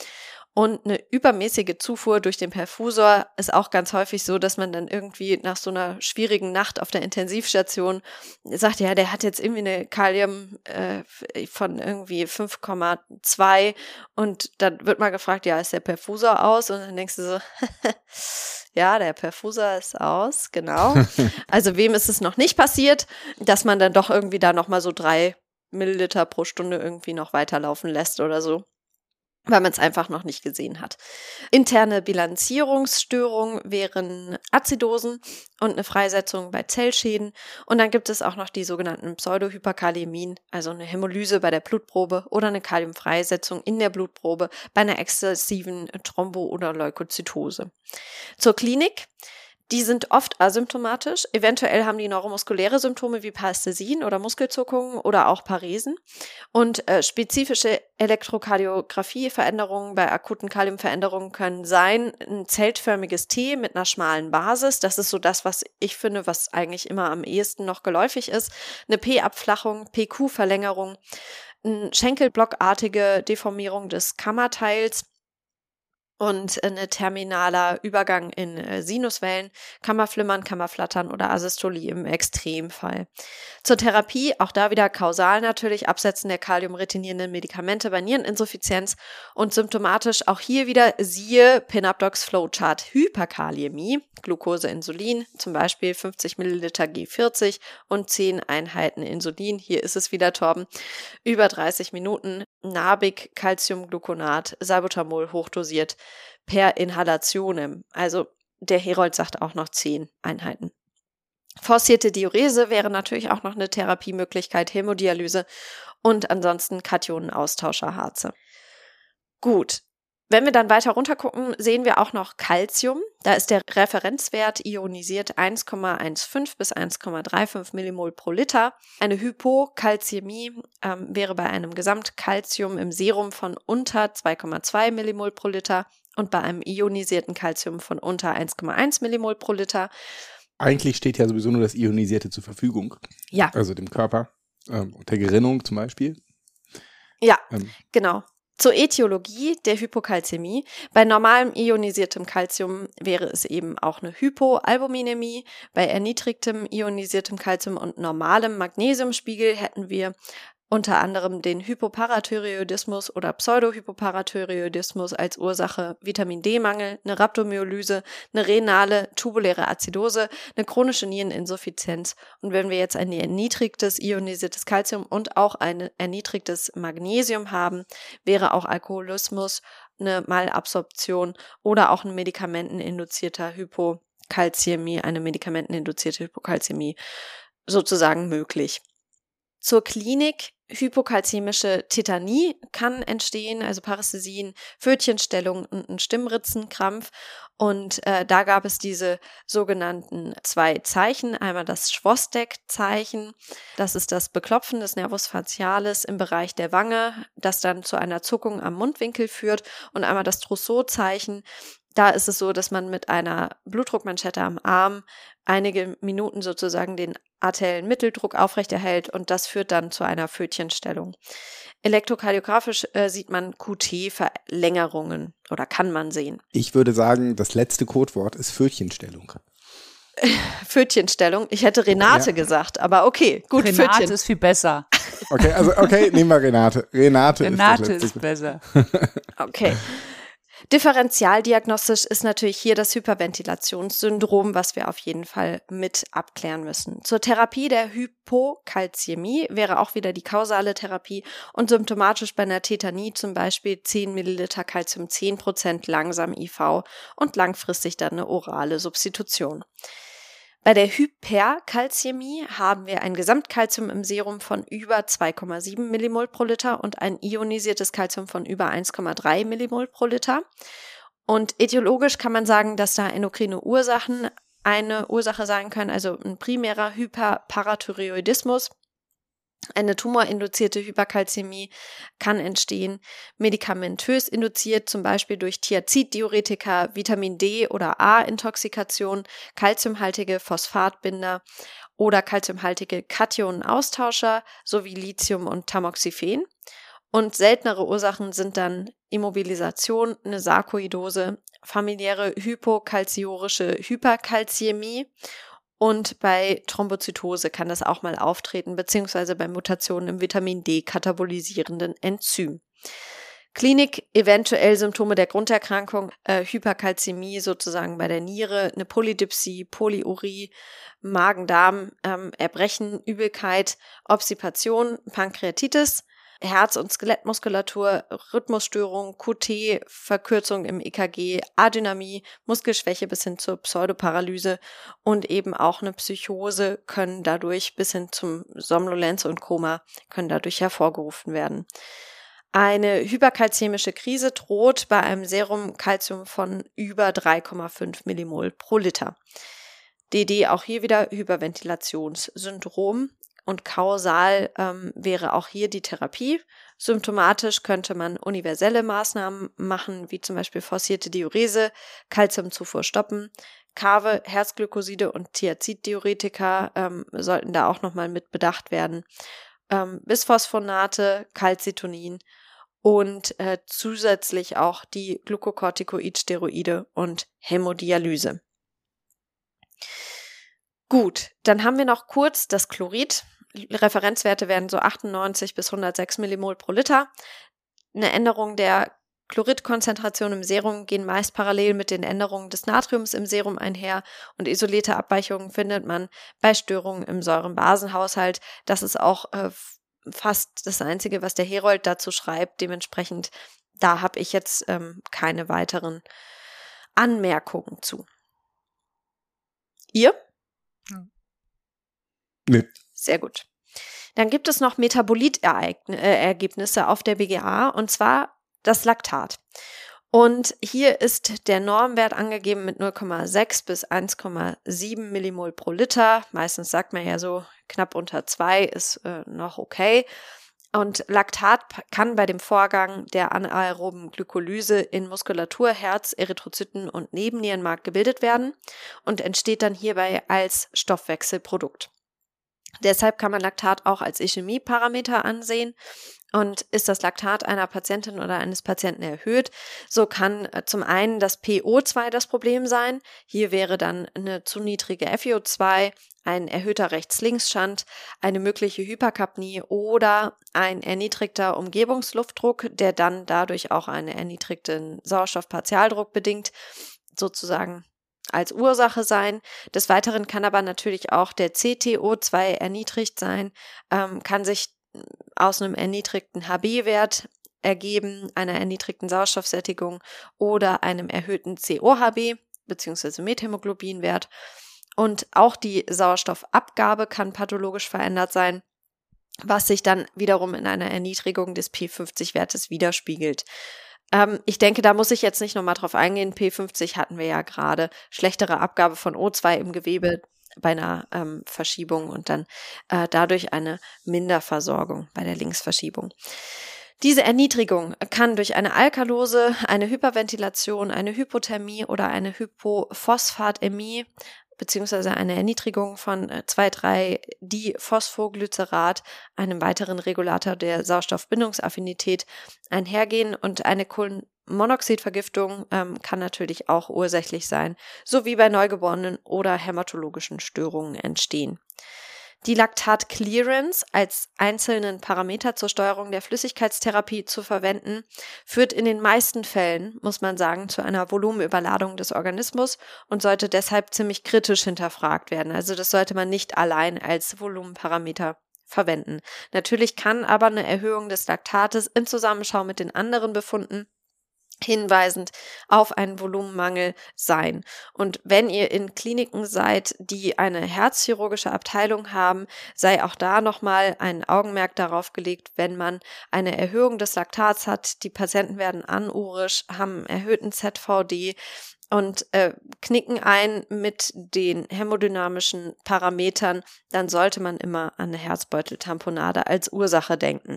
Und eine übermäßige Zufuhr durch den Perfusor ist auch ganz häufig so, dass man dann irgendwie nach so einer schwierigen Nacht auf der Intensivstation sagt, ja, der hat jetzt irgendwie eine Kalium äh, von irgendwie fünf Komma zwei und dann wird mal gefragt, ja, ist der Perfusor aus? Und dann denkst du so, ja, der Perfusor ist aus, genau. Also wem ist es noch nicht passiert, dass man dann doch irgendwie da nochmal so drei Milliliter pro Stunde irgendwie noch weiterlaufen lässt oder so, weil man es einfach noch nicht gesehen hat. Interne Bilanzierungsstörungen wären Azidosen und eine Freisetzung bei Zellschäden. Und dann gibt es auch noch die sogenannten Pseudohyperkaliämien, also eine Hämolyse bei der Blutprobe oder eine Kaliumfreisetzung in der Blutprobe bei einer exzessiven Thrombo- oder Leukozytose. Zur Klinik. Die sind oft asymptomatisch. Eventuell haben die neuromuskuläre Symptome wie Parästhesien oder Muskelzuckungen oder auch Paresen. Und äh, spezifische Elektrokardiographie-Veränderungen bei akuten Kaliumveränderungen können sein ein zeltförmiges T mit einer schmalen Basis. Das ist so das, was ich finde, was eigentlich immer am ehesten noch geläufig ist. Eine P-Abflachung, P Q-Verlängerung, eine schenkelblockartige Deformierung des Kammerteils und ein terminaler Übergang in äh, Sinuswellen, Kammerflimmern, Kammerflattern oder Asystolie im Extremfall. Zur Therapie, auch da wieder kausal natürlich, Absetzen der kaliumretinierenden Medikamente bei Niereninsuffizienz und symptomatisch auch hier wieder siehe Pinabdox Flowchart Hyperkaliämie, Glucose, Insulin, zum Beispiel fünfzig Milliliter G vierzig und zehn Einheiten Insulin, hier ist es wieder Torben, über dreißig Minuten, Nabig, Calciumgluconat, Salbutamol hochdosiert, per Inhalationem. Also der Herold sagt auch noch zehn Einheiten. Forcierte Diurese wäre natürlich auch noch eine Therapiemöglichkeit, Hämodialyse und ansonsten Kationenaustauscherharze. Gut. Wenn wir dann weiter runter gucken, sehen wir auch noch Calcium. Da ist der Referenzwert ionisiert eins Komma fünfzehn bis eins Komma fünfunddreißig Millimol pro Liter. Eine Hypokalzämie ähm, wäre bei einem Gesamtkalzium im Serum von unter zwei Komma zwei Millimol pro Liter und bei einem ionisierten Calcium von unter eins Komma eins Millimol pro Liter.
Eigentlich steht ja sowieso nur das Ionisierte zur Verfügung.
Ja.
Also dem Körper, ähm, der Gerinnung zum Beispiel.
Ja,
ähm.
genau. Zur Ätiologie der Hypokalzämie. Bei normalem ionisiertem Calcium wäre es eben auch eine Hypoalbuminämie. Bei erniedrigtem ionisiertem Calcium und normalem Magnesiumspiegel hätten wir unter anderem den Hypoparathyreoidismus oder Pseudohypoparathyreoidismus als Ursache, Vitamin-D-Mangel, eine Rhabdomyolyse, eine renale tubuläre Azidose, eine chronische Niereninsuffizienz. Und wenn wir jetzt ein erniedrigtes ionisiertes Calcium und auch ein erniedrigtes Magnesium haben, wäre auch Alkoholismus, eine Malabsorption oder auch ein medikamenteninduzierter Hypokalzämie, eine medikamenteninduzierte Hypokalzämie sozusagen möglich. Zur Klinik. Hypokalzämische Tetanie kann entstehen, also Parästhesien, Pfötchenstellung und ein Stimmritzenkrampf. Und äh, da gab es diese sogenannten zwei Zeichen. Einmal das Schwostek-Zeichen, das ist das Beklopfen des Nervus facialis im Bereich der Wange, das dann zu einer Zuckung am Mundwinkel führt. Und einmal das Trousseau-Zeichen. Da ist es so, dass man mit einer Blutdruckmanschette am Arm einige Minuten sozusagen den arteriellen Mitteldruck aufrechterhält und das führt dann zu einer Pfötchenstellung. Elektrokardiografisch äh, sieht man Q T-Verlängerungen oder kann man sehen.
Ich würde sagen, das letzte Codewort ist Pfötchenstellung.
Pfötchenstellung. Ich hätte Renate ja. gesagt, aber okay, gut.
Renate
Pfötchen.
ist viel besser.
Okay, also okay, nehmen wir Renate. Renate,
Renate
ist,
ist besser.
Okay. Differentialdiagnostisch ist natürlich hier das Hyperventilationssyndrom, was wir auf jeden Fall mit abklären müssen. Zur Therapie der Hypokalzämie wäre auch wieder die kausale Therapie und symptomatisch bei einer Tetanie zum Beispiel zehn Milliliter Calcium, zehn Prozent langsam I V und langfristig dann eine orale Substitution. Bei der Hyperkalzämie haben wir ein Gesamtkalzium im Serum von über zwei Komma sieben Millimol pro Liter und ein ionisiertes Calcium von über eins Komma drei Millimol pro Liter. Und etiologisch kann man sagen, dass da endokrine Ursachen eine Ursache sein können, also ein primärer Hyperparathyreoidismus. Eine tumorinduzierte Hyperkalzämie kann entstehen, medikamentös induziert, zum Beispiel durch Thiaziddiuretika, Vitamin D- oder A-Intoxikation, calciumhaltige Phosphatbinder oder calciumhaltige Kationenaustauscher sowie Lithium und Tamoxifen. Und seltenere Ursachen sind dann Immobilisation, eine Sarkoidose, familiäre hypokalziurische Hyperkalzämie und bei Thrombozytose kann das auch mal auftreten, beziehungsweise bei Mutationen im Vitamin D katabolysierenden Enzym. Klinik, eventuell Symptome der Grunderkrankung, äh, Hyperkalzämie sozusagen bei der Niere, eine Polydipsie, Polyurie, Magen-Darm, ähm, Erbrechen, Übelkeit, Obstipation, Pankreatitis, Herz- und Skelettmuskulatur, Rhythmusstörung, Q T, Verkürzung im E K G, Adynamie, Muskelschwäche bis hin zur Pseudoparalyse und eben auch eine Psychose können dadurch bis hin zum Somnolenz und Koma können dadurch hervorgerufen werden. Eine hyperkalzämische Krise droht bei einem Serumkalzium von über drei Komma fünf Millimol pro Liter. D D auch hier wieder Hyperventilationssyndrom. Und kausal ähm, wäre auch hier die Therapie. Symptomatisch könnte man universelle Maßnahmen machen, wie zum Beispiel forcierte Diurese, Calciumzufuhr stoppen, Kave, Herzglykoside und Thiaziddiuretika ähm, sollten da auch nochmal mit bedacht werden. Ähm, Bisphosphonate, Calcitonin und äh, zusätzlich auch die Glucocorticoid-Steroide und Hämodialyse. Gut, dann haben wir noch kurz das Chlorid. Referenzwerte werden so achtundneunzig bis hundertsechs Millimol pro Liter. Eine Änderung der Chloridkonzentration im Serum gehen meist parallel mit den Änderungen des Natriums im Serum einher und isolierte Abweichungen findet man bei Störungen im Säurenbasenhaushalt. Das ist auch äh, fast das Einzige, was der Herold dazu schreibt. Dementsprechend, da habe ich jetzt ähm, keine weiteren Anmerkungen zu. Ihr?
Nee.
Sehr gut. Dann gibt es noch Metabolitergebnisse auf der B G A und zwar das Laktat. Und hier ist der Normwert angegeben mit null Komma sechs bis eins Komma sieben Millimol pro Liter. Meistens sagt man ja so, knapp unter zwei ist äh, noch okay. Und Laktat kann bei dem Vorgang der anaeroben Glykolyse in Muskulatur, Herz, Erythrozyten und Nebennierenmark gebildet werden und entsteht dann hierbei als Stoffwechselprodukt. Deshalb kann man Laktat auch als Ischämieparameter ansehen. Und ist das Laktat einer Patientin oder eines Patienten erhöht, so kann zum einen das P O zwei das Problem sein. Hier wäre dann eine zu niedrige F i O zwei, ein erhöhter Rechts-Links-Schand, eine mögliche Hyperkapnie oder ein erniedrigter Umgebungsluftdruck, der dann dadurch auch einen erniedrigten Sauerstoffpartialdruck bedingt, sozusagen als Ursache sein. Des Weiteren kann aber natürlich auch der C T O zwei erniedrigt sein, ähm, kann sich aus einem erniedrigten H B-Wert ergeben, einer erniedrigten Sauerstoffsättigung oder einem erhöhten C O H B bzw. Methämoglobinwert. Und auch die Sauerstoffabgabe kann pathologisch verändert sein, was sich dann wiederum in einer Erniedrigung des P fünfzig-Wertes widerspiegelt. Ähm, ich denke, da muss ich jetzt nicht nochmal drauf eingehen. P fünfzig hatten wir ja gerade. Schlechtere Abgabe von O zwei im Gewebe bei einer ähm, Verschiebung und dann äh, dadurch eine Minderversorgung bei der Linksverschiebung. Diese Erniedrigung kann durch eine Alkalose, eine Hyperventilation, eine Hypothermie oder eine Hypophosphatämie beziehungsweise eine Erniedrigung von zwei drei Diphosphoglycerat, einem weiteren Regulator der Sauerstoffbindungsaffinität, einhergehen und eine Kohlenmonoxidvergiftung ähm, kann natürlich auch ursächlich sein, sowie bei Neugeborenen oder hämatologischen Störungen entstehen. Die Laktat-Clearance als einzelnen Parameter zur Steuerung der Flüssigkeitstherapie zu verwenden, führt in den meisten Fällen, muss man sagen, zu einer Volumenüberladung des Organismus und sollte deshalb ziemlich kritisch hinterfragt werden. Also das sollte man nicht allein als Volumenparameter verwenden. Natürlich kann aber eine Erhöhung des Laktates im Zusammenschau mit den anderen Befunden hinweisend auf einen Volumenmangel sein. Und wenn ihr in Kliniken seid, die eine herzchirurgische Abteilung haben, sei auch da nochmal ein Augenmerk darauf gelegt, wenn man eine Erhöhung des Laktats hat. Die Patienten werden anurisch, haben erhöhten Z V D und äh, knicken ein mit den hämodynamischen Parametern, dann sollte man immer an eine Herzbeuteltamponade als Ursache denken.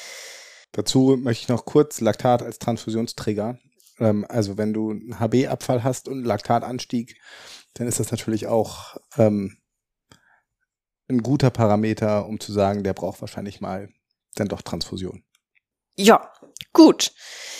Dazu möchte ich noch kurz Laktat als Transfusionsträger. Ähm, also wenn du einen H B-Abfall hast und einen Laktatanstieg, dann ist das natürlich auch ähm, ein guter Parameter, um zu sagen, der braucht wahrscheinlich mal dann doch Transfusion.
Ja, gut.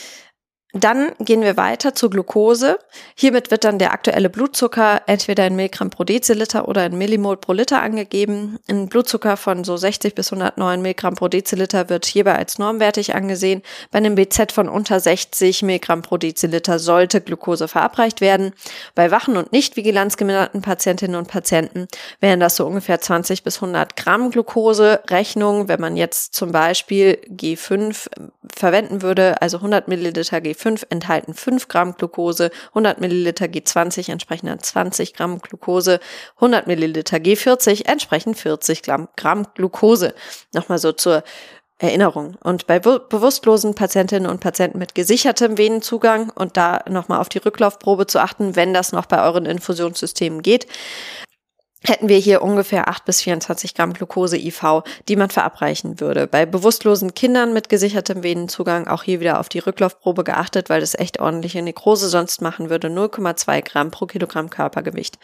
Dann gehen wir weiter zur Glucose. Hiermit wird dann der aktuelle Blutzucker entweder in Milligramm pro Deziliter oder in Millimol pro Liter angegeben. Ein Blutzucker von so sechzig bis hundertneun Milligramm pro Deziliter wird hierbei als normwertig angesehen. Bei einem B Z von unter sechzig Milligramm pro Deziliter sollte Glucose verabreicht werden. Bei wachen und nicht vigilanzgeminderten Patientinnen und Patienten wären das so ungefähr zwanzig bis hundert Gramm Glucose. Rechnung, wenn man jetzt zum Beispiel G fünf verwenden würde, also hundert Milliliter G fünf enthalten fünf Gramm Glucose, hundert Milliliter G zwanzig entsprechen dann zwanzig Gramm Glucose, hundert Milliliter G vierzig entsprechen vierzig Gramm, Gramm Glucose. Nochmal so zur Erinnerung. Und bei bewusstlosen Patientinnen und Patienten mit gesichertem Venenzugang und da nochmal auf die Rücklaufprobe zu achten, wenn das noch bei euren Infusionssystemen geht, hätten wir hier ungefähr acht bis vierundzwanzig Gramm Glucose I V, die man verabreichen würde. Bei bewusstlosen Kindern mit gesichertem Venenzugang auch hier wieder auf die Rücklaufprobe geachtet, weil das echt ordentliche Nekrose sonst machen würde, null Komma zwei Gramm pro Kilogramm Körpergewicht.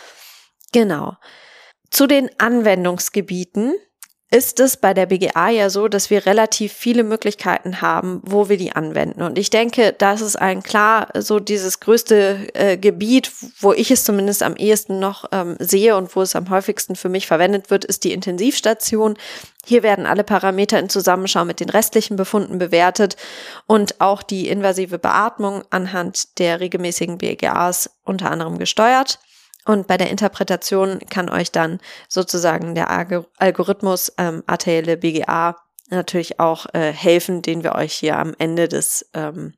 Genau. Zu den Anwendungsgebieten ist es bei der B G A ja so, dass wir relativ viele Möglichkeiten haben, wo wir die anwenden. Und ich denke, das ist ein klar so dieses größte äh, Gebiet, wo ich es zumindest am ehesten noch ähm, sehe und wo es am häufigsten für mich verwendet wird, ist die Intensivstation. Hier werden alle Parameter in Zusammenschau mit den restlichen Befunden bewertet und auch die invasive Beatmung anhand der regelmäßigen B G As unter anderem gesteuert. Und bei der Interpretation kann euch dann sozusagen der Algorithmus ähm, arterielle B G A natürlich auch äh, helfen, den wir euch hier am Ende des ähm,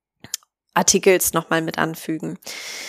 Artikels nochmal mit anfügen.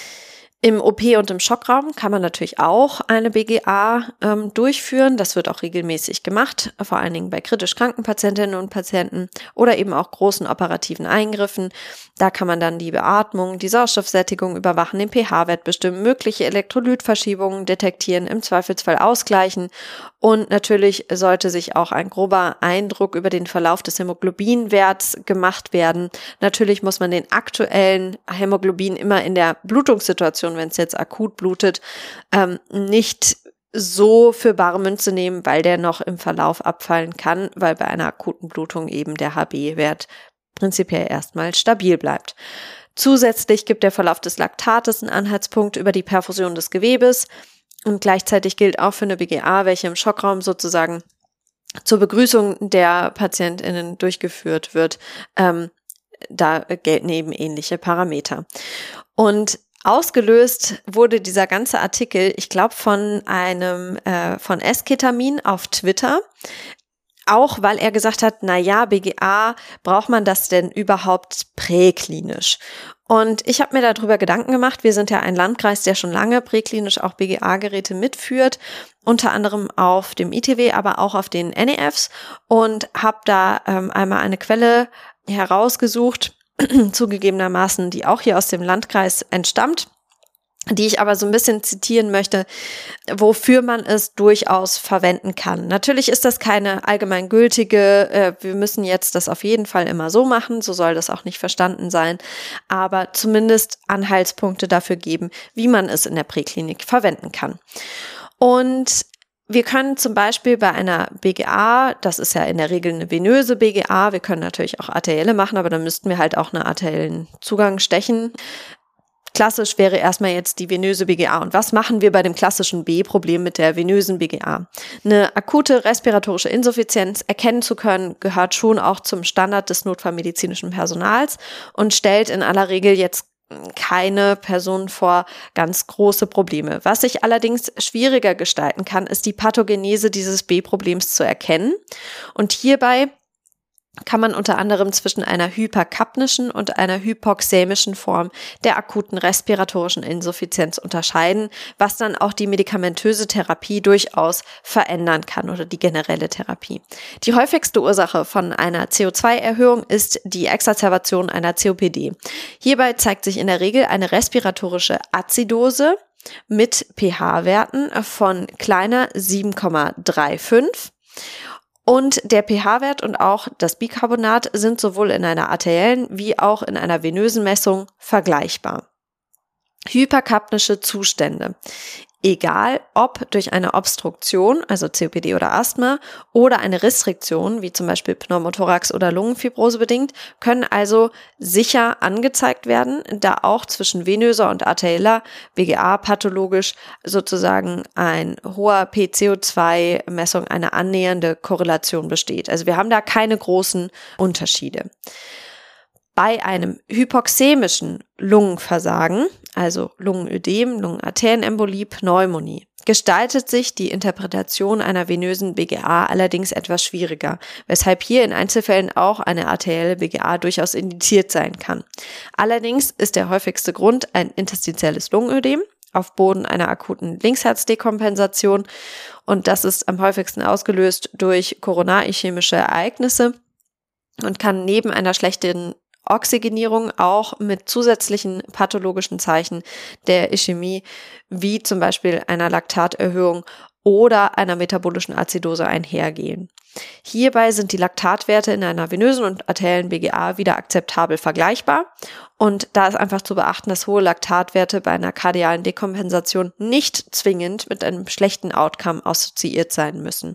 Im O P und im Schockraum kann man natürlich auch eine B G A ähm, durchführen. Das wird auch regelmäßig gemacht, vor allen Dingen bei kritisch kranken Patientinnen und Patienten oder eben auch großen operativen Eingriffen. Da kann man dann die Beatmung, die Sauerstoffsättigung überwachen, den pH-Wert bestimmen, mögliche Elektrolytverschiebungen detektieren, im Zweifelsfall ausgleichen. Und natürlich sollte sich auch ein grober Eindruck über den Verlauf des Hämoglobinwerts gemacht werden. Natürlich muss man den aktuellen Hämoglobin immer in der Blutungssituation, wenn es jetzt akut blutet, ähm, nicht so für bare Münze nehmen, weil der noch im Verlauf abfallen kann, weil bei einer akuten Blutung eben der H B-Wert prinzipiell erstmal stabil bleibt. Zusätzlich gibt der Verlauf des Laktates einen Anhaltspunkt über die Perfusion des Gewebes und gleichzeitig gilt auch für eine B G A, welche im Schockraum sozusagen zur Begrüßung der PatientInnen durchgeführt wird, ähm, da gelten eben ähnliche Parameter. Und ausgelöst wurde dieser ganze Artikel, ich glaube, von einem äh, von Esketamin auf Twitter. Auch weil er gesagt hat, na ja, B G A, braucht man das denn überhaupt präklinisch? Und ich habe mir darüber Gedanken gemacht. Wir sind ja ein Landkreis, der schon lange präklinisch auch B G A-Geräte mitführt, unter anderem auf dem I T W, aber auch auf den N E Fs und habe da ähm, einmal eine Quelle herausgesucht, zugegebenermaßen, die auch hier aus dem Landkreis entstammt, die ich aber so ein bisschen zitieren möchte, wofür man es durchaus verwenden kann. Natürlich ist das keine allgemeingültige, äh, wir müssen jetzt das auf jeden Fall immer so machen, so soll das auch nicht verstanden sein, aber zumindest Anhaltspunkte dafür geben, wie man es in der Präklinik verwenden kann. Und wir können zum Beispiel bei einer B G A, das ist ja in der Regel eine venöse B G A, wir können natürlich auch arterielle machen, aber dann müssten wir halt auch einen arteriellen Zugang stechen. Klassisch wäre erstmal jetzt die venöse B G A. Und was machen wir bei dem klassischen B-Problem mit der venösen B G A? Eine akute respiratorische Insuffizienz erkennen zu können, gehört schon auch zum Standard des notfallmedizinischen Personals und stellt in aller Regel jetzt keine Person vor ganz große Probleme. Was sich allerdings schwieriger gestalten kann, ist die Pathogenese dieses B-Problems zu erkennen. Und hierbei kann man unter anderem zwischen einer hyperkapnischen und einer hypoxämischen Form der akuten respiratorischen Insuffizienz unterscheiden, was dann auch die medikamentöse Therapie durchaus verändern kann oder die generelle Therapie. Die häufigste Ursache von einer C O zwei Erhöhung ist die Exacerbation einer C O P D. Hierbei zeigt sich in der Regel eine respiratorische Azidose mit pH-Werten von kleiner sieben Komma fünfunddreißig. Und der pH-Wert und auch das Bicarbonat sind sowohl in einer arteriellen wie auch in einer venösen Messung vergleichbar. hyperkapnische Zustände. Egal ob durch eine Obstruktion, also C O P D oder Asthma, oder eine Restriktion, wie zum Beispiel Pneumothorax oder Lungenfibrose bedingt, können also sicher angezeigt werden, da auch zwischen venöser und arterieller B G A pathologisch sozusagen ein hoher P C O zwei Messung eine annähernde Korrelation besteht. Also wir haben da keine großen Unterschiede. Bei einem hypoxämischen Lungenversagen, also Lungenödem, Lungenarterienembolie, Pneumonie, gestaltet sich die Interpretation einer venösen B G A allerdings etwas schwieriger, weshalb hier in Einzelfällen auch eine arterielle B G A durchaus indiziert sein kann. Allerdings ist der häufigste Grund ein interstitielles Lungenödem auf Boden einer akuten Linksherzdekompensation und das ist am häufigsten ausgelöst durch koronarichemische Ereignisse und kann neben einer schlechten Oxygenierung auch mit zusätzlichen pathologischen Zeichen der Ischämie, wie zum Beispiel einer Laktaterhöhung oder einer metabolischen Azidose einhergehen. Hierbei sind die Laktatwerte in einer venösen und arteriellen B G A wieder akzeptabel vergleichbar und da ist einfach zu beachten, dass hohe Laktatwerte bei einer kardialen Dekompensation nicht zwingend mit einem schlechten Outcome assoziiert sein müssen.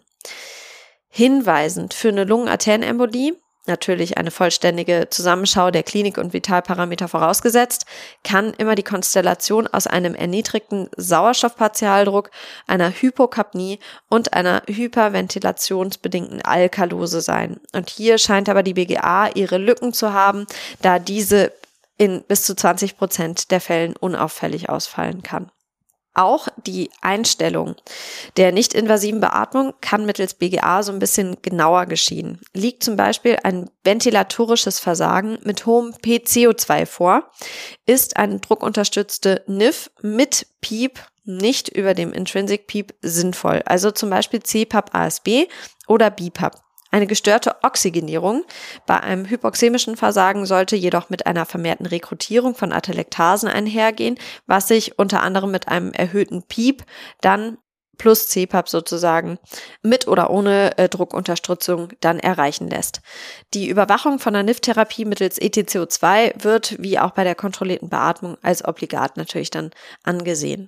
Hinweisend für eine Lungenarterienembolie, natürlich eine vollständige Zusammenschau der Klinik- und Vitalparameter vorausgesetzt, kann immer die Konstellation aus einem erniedrigten Sauerstoffpartialdruck, einer Hypokapnie und einer hyperventilationsbedingten Alkalose sein. Und hier scheint aber die B G A ihre Lücken zu haben, da diese in bis zu zwanzig Prozent der Fällen unauffällig ausfallen kann. Auch die Einstellung der nicht-invasiven Beatmung kann mittels B G A so ein bisschen genauer geschehen. Liegt zum Beispiel ein ventilatorisches Versagen mit hohem P C O zwei vor, ist eine druckunterstützte N I F mit Piep nicht über dem Intrinsic Piep sinnvoll, also zum Beispiel C PAP A S B oder B PAP. Eine gestörte Oxygenierung bei einem hypoxämischen Versagen sollte jedoch mit einer vermehrten Rekrutierung von Atelektasen einhergehen, was sich unter anderem mit einem erhöhten Piep dann plus C PAP sozusagen mit oder ohne äh, Druckunterstützung dann erreichen lässt. Die Überwachung von der N I F-Therapie mittels E T C O zwei wird wie auch bei der kontrollierten Beatmung als obligat natürlich dann angesehen.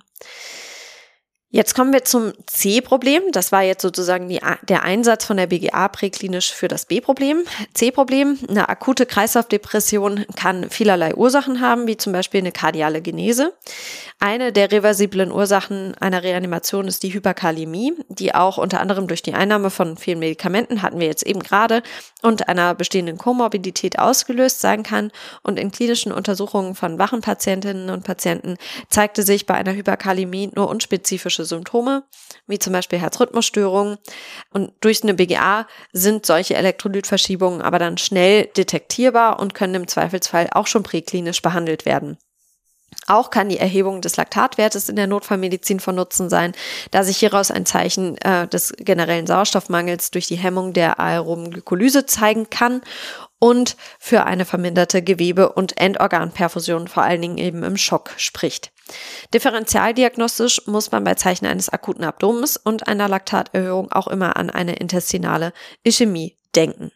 Jetzt kommen wir zum C-Problem. Das war jetzt sozusagen die, der Einsatz von der B G A präklinisch für das B-Problem. C-Problem, eine akute Kreislaufdepression kann vielerlei Ursachen haben, wie zum Beispiel eine kardiale Genese. Eine der reversiblen Ursachen einer Reanimation ist die Hyperkalämie, die auch unter anderem durch die Einnahme von vielen Medikamenten, hatten wir jetzt eben gerade, und einer bestehenden Komorbidität ausgelöst sein kann. Und in klinischen Untersuchungen von wachen Patientinnen und Patienten zeigte sich bei einer Hyperkalämie nur unspezifische Symptome, wie zum Beispiel Herzrhythmusstörungen. Und durch eine B G A sind solche Elektrolytverschiebungen aber dann schnell detektierbar und können im Zweifelsfall auch schon präklinisch behandelt werden. Auch kann die Erhebung des Laktatwertes in der Notfallmedizin von Nutzen sein, da sich hieraus ein Zeichen äh, des generellen Sauerstoffmangels durch die Hemmung der aeroben Glykolyse zeigen kann und für eine verminderte Gewebe- und Endorganperfusion vor allen Dingen eben im Schock spricht. Differentialdiagnostisch muss man bei Zeichen eines akuten Abdomens und einer Laktaterhöhung auch immer an eine intestinale Ischämie denken.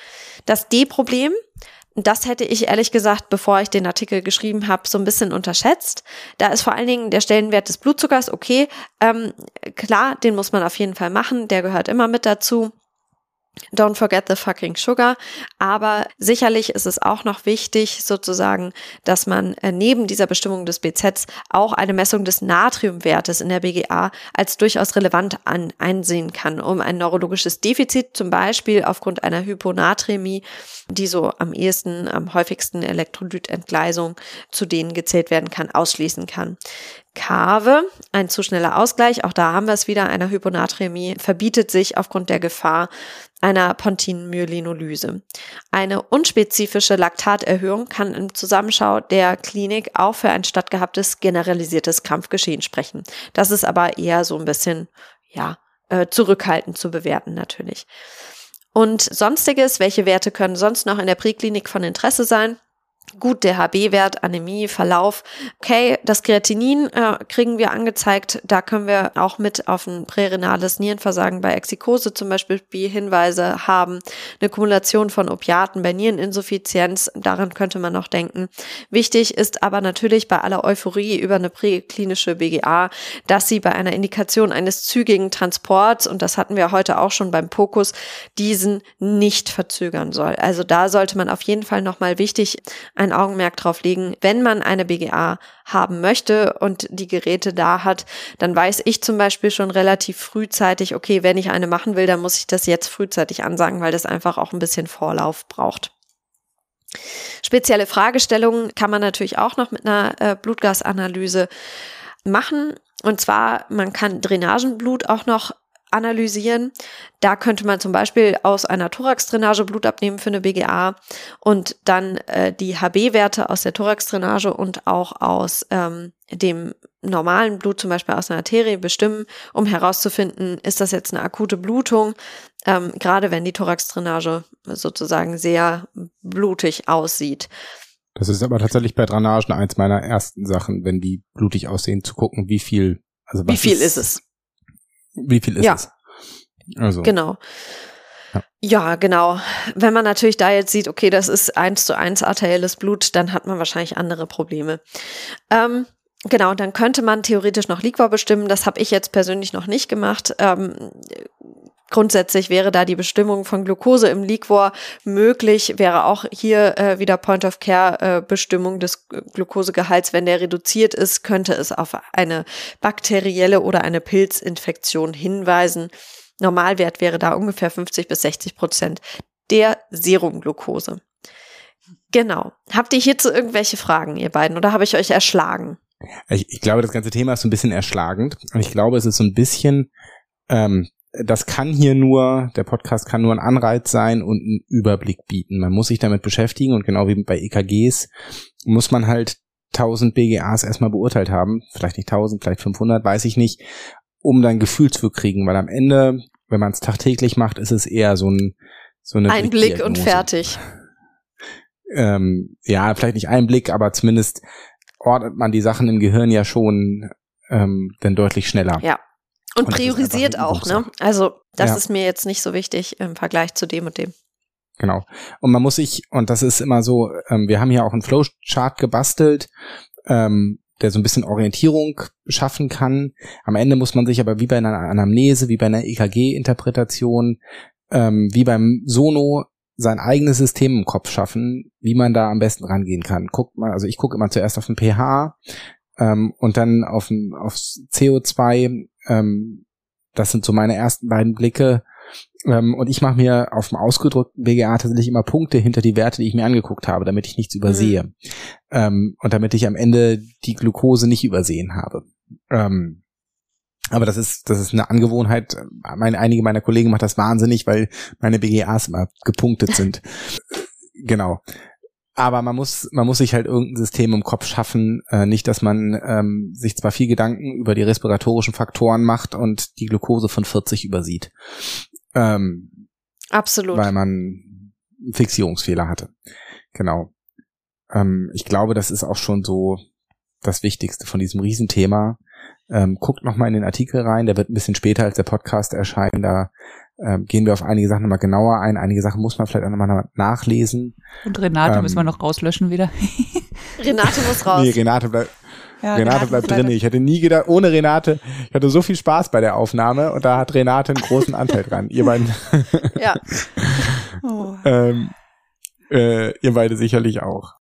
Das D-Problem, das hätte ich ehrlich gesagt, bevor ich den Artikel geschrieben habe, so ein bisschen unterschätzt. Da ist vor allen Dingen der Stellenwert des Blutzuckers, okay, ähm, klar, den muss man auf jeden Fall machen, der gehört immer mit dazu. Don't forget the fucking sugar. Aber sicherlich ist es auch noch wichtig, sozusagen, dass man äh, neben dieser Bestimmung des B Zs auch eine Messung des Natriumwertes in der B G A als durchaus relevant an, einsehen kann, um ein neurologisches Defizit, zum Beispiel aufgrund einer Hyponaträmie, die so am ehesten, am häufigsten Elektrolytentgleisung zu denen gezählt werden kann, ausschließen kann. Kave, ein zu schneller Ausgleich, auch da haben wir es wieder, einer Hyponaträmie, verbietet sich aufgrund der Gefahr einer Pontinmyelinolyse. Eine unspezifische Laktaterhöhung kann im Zusammenschau der Klinik auch für ein stattgehabtes generalisiertes Krampfgeschehen sprechen. Das ist aber eher so ein bisschen, ja, äh, zurückhaltend zu bewerten natürlich. Und Sonstiges, welche Werte können sonst noch in der Präklinik von Interesse sein? Gut, der H B-Wert, Anämie, Verlauf. Okay, das Kreatinin äh, kriegen wir angezeigt. Da können wir auch mit auf ein prärenales Nierenversagen bei Exikose zum Beispiel Hinweise haben. Eine Kumulation von Opiaten bei Niereninsuffizienz, daran könnte man noch denken. Wichtig ist aber natürlich bei aller Euphorie über eine präklinische B G A, dass sie bei einer Indikation eines zügigen Transports, und das hatten wir heute auch schon beim POCUS, diesen nicht verzögern soll. Also da sollte man auf jeden Fall nochmal wichtig ein Augenmerk drauf legen, wenn man eine B G A haben möchte und die Geräte da hat, dann weiß ich zum Beispiel schon relativ frühzeitig, okay, wenn ich eine machen will, dann muss ich das jetzt frühzeitig ansagen, weil das einfach auch ein bisschen Vorlauf braucht. Spezielle Fragestellungen kann man natürlich auch noch mit einer äh, Blutgasanalyse machen. Und zwar, man kann Drainagenblut auch noch analysieren. Da könnte man zum Beispiel aus einer Thoraxdrainage Blut abnehmen für eine B G A und dann äh, die H B-Werte aus der Thoraxdrainage und auch aus ähm, dem normalen Blut, zum Beispiel aus einer Arterie, bestimmen, um herauszufinden, ist das jetzt eine akute Blutung, ähm, gerade wenn die Thoraxdrainage sozusagen sehr blutig aussieht.
Das ist aber tatsächlich bei Drainagen eins meiner ersten Sachen, wenn die blutig aussehen, zu gucken, wie viel, also was
wie viel
ist,
ist es?
Wie viel ist
ja.
es? Also.
Genau. Ja. ja, genau. Wenn man natürlich da jetzt sieht, okay, das ist eins zu eins arterielles Blut, dann hat man wahrscheinlich andere Probleme. Ähm, genau, dann könnte man theoretisch noch Liquor bestimmen. Das habe ich jetzt persönlich noch nicht gemacht. Ähm, Grundsätzlich wäre da die Bestimmung von Glucose im Liquor möglich, wäre auch hier äh, wieder Point-of-Care-Bestimmung äh, des Glukosegehalts. Wenn der reduziert ist, könnte es auf eine bakterielle oder eine Pilzinfektion hinweisen. Normalwert wäre da ungefähr fünfzig bis sechzig Prozent der Serumglucose. Genau. Habt ihr hierzu irgendwelche Fragen, ihr beiden, oder habe ich euch erschlagen?
Ich, ich glaube, das ganze Thema ist so ein bisschen erschlagend und ich glaube, es ist so ein bisschen ähm, das kann hier nur, der Podcast kann nur ein Anreiz sein und einen Überblick bieten. Man muss sich damit beschäftigen und genau wie bei E K Gs muss man halt tausend B G As erstmal beurteilt haben. Vielleicht nicht tausend, vielleicht fünfhundert, weiß ich nicht, um dann ein Gefühl zu kriegen. Weil am Ende, wenn man es tagtäglich macht, ist es eher so ein so eine
Ein Blick und fertig.
Ähm, ja, vielleicht nicht ein Blick, aber zumindest ordnet man die Sachen im Gehirn ja schon ähm, dann deutlich schneller.
Ja. Und, und priorisiert auch, ne? Also das ja. ist mir jetzt nicht so wichtig im Vergleich zu dem und dem.
Genau. Und man muss sich, und das ist immer so, ähm, wir haben hier auch einen Flowchart gebastelt, ähm, der so ein bisschen Orientierung schaffen kann. Am Ende muss man sich aber wie bei einer Anamnese, wie bei einer E K G-Interpretation, ähm, wie beim Sono sein eigenes System im Kopf schaffen, wie man da am besten rangehen kann. Guckt mal, also ich gucke immer zuerst auf den pH ähm, und dann auf aufs C O zwei. Ähm, das sind so meine ersten beiden Blicke. Ähm, und ich mache mir auf dem ausgedrückten B G A tatsächlich immer Punkte hinter die Werte, die ich mir angeguckt habe, damit ich nichts übersehe. Mhm. Ähm, und damit ich am Ende die Glucose nicht übersehen habe. Ähm, aber das ist das ist eine Angewohnheit. Meine, einige meiner Kollegen machen das wahnsinnig, weil meine B G As immer gepunktet sind. Genau. Aber man muss man muss sich halt irgendein System im Kopf schaffen. Äh, nicht, dass man ähm, sich zwar viel Gedanken über die respiratorischen Faktoren macht und die Glucose von vierzig übersieht. Ähm,
Absolut.
Weil man einen Fixierungsfehler hatte. Genau. Ähm, ich glaube, das ist auch schon so das Wichtigste von diesem Riesenthema. Ähm, guckt nochmal in den Artikel rein, der wird ein bisschen später als der Podcast erscheinen. Da ähm, gehen wir auf einige Sachen nochmal genauer ein. Einige Sachen muss man vielleicht auch nochmal nachlesen.
Und Renate ähm, müssen wir noch rauslöschen wieder.
Renate muss raus.
Nee, Renate bleibt.
Ja,
Renate, Renate bleibt drin. Ich hätte nie gedacht, ohne Renate, ich hatte so viel Spaß bei der Aufnahme und da hat Renate einen großen Anteil dran. Ihr beiden.
Ja.
Oh. ähm, äh, ihr beide sicherlich auch.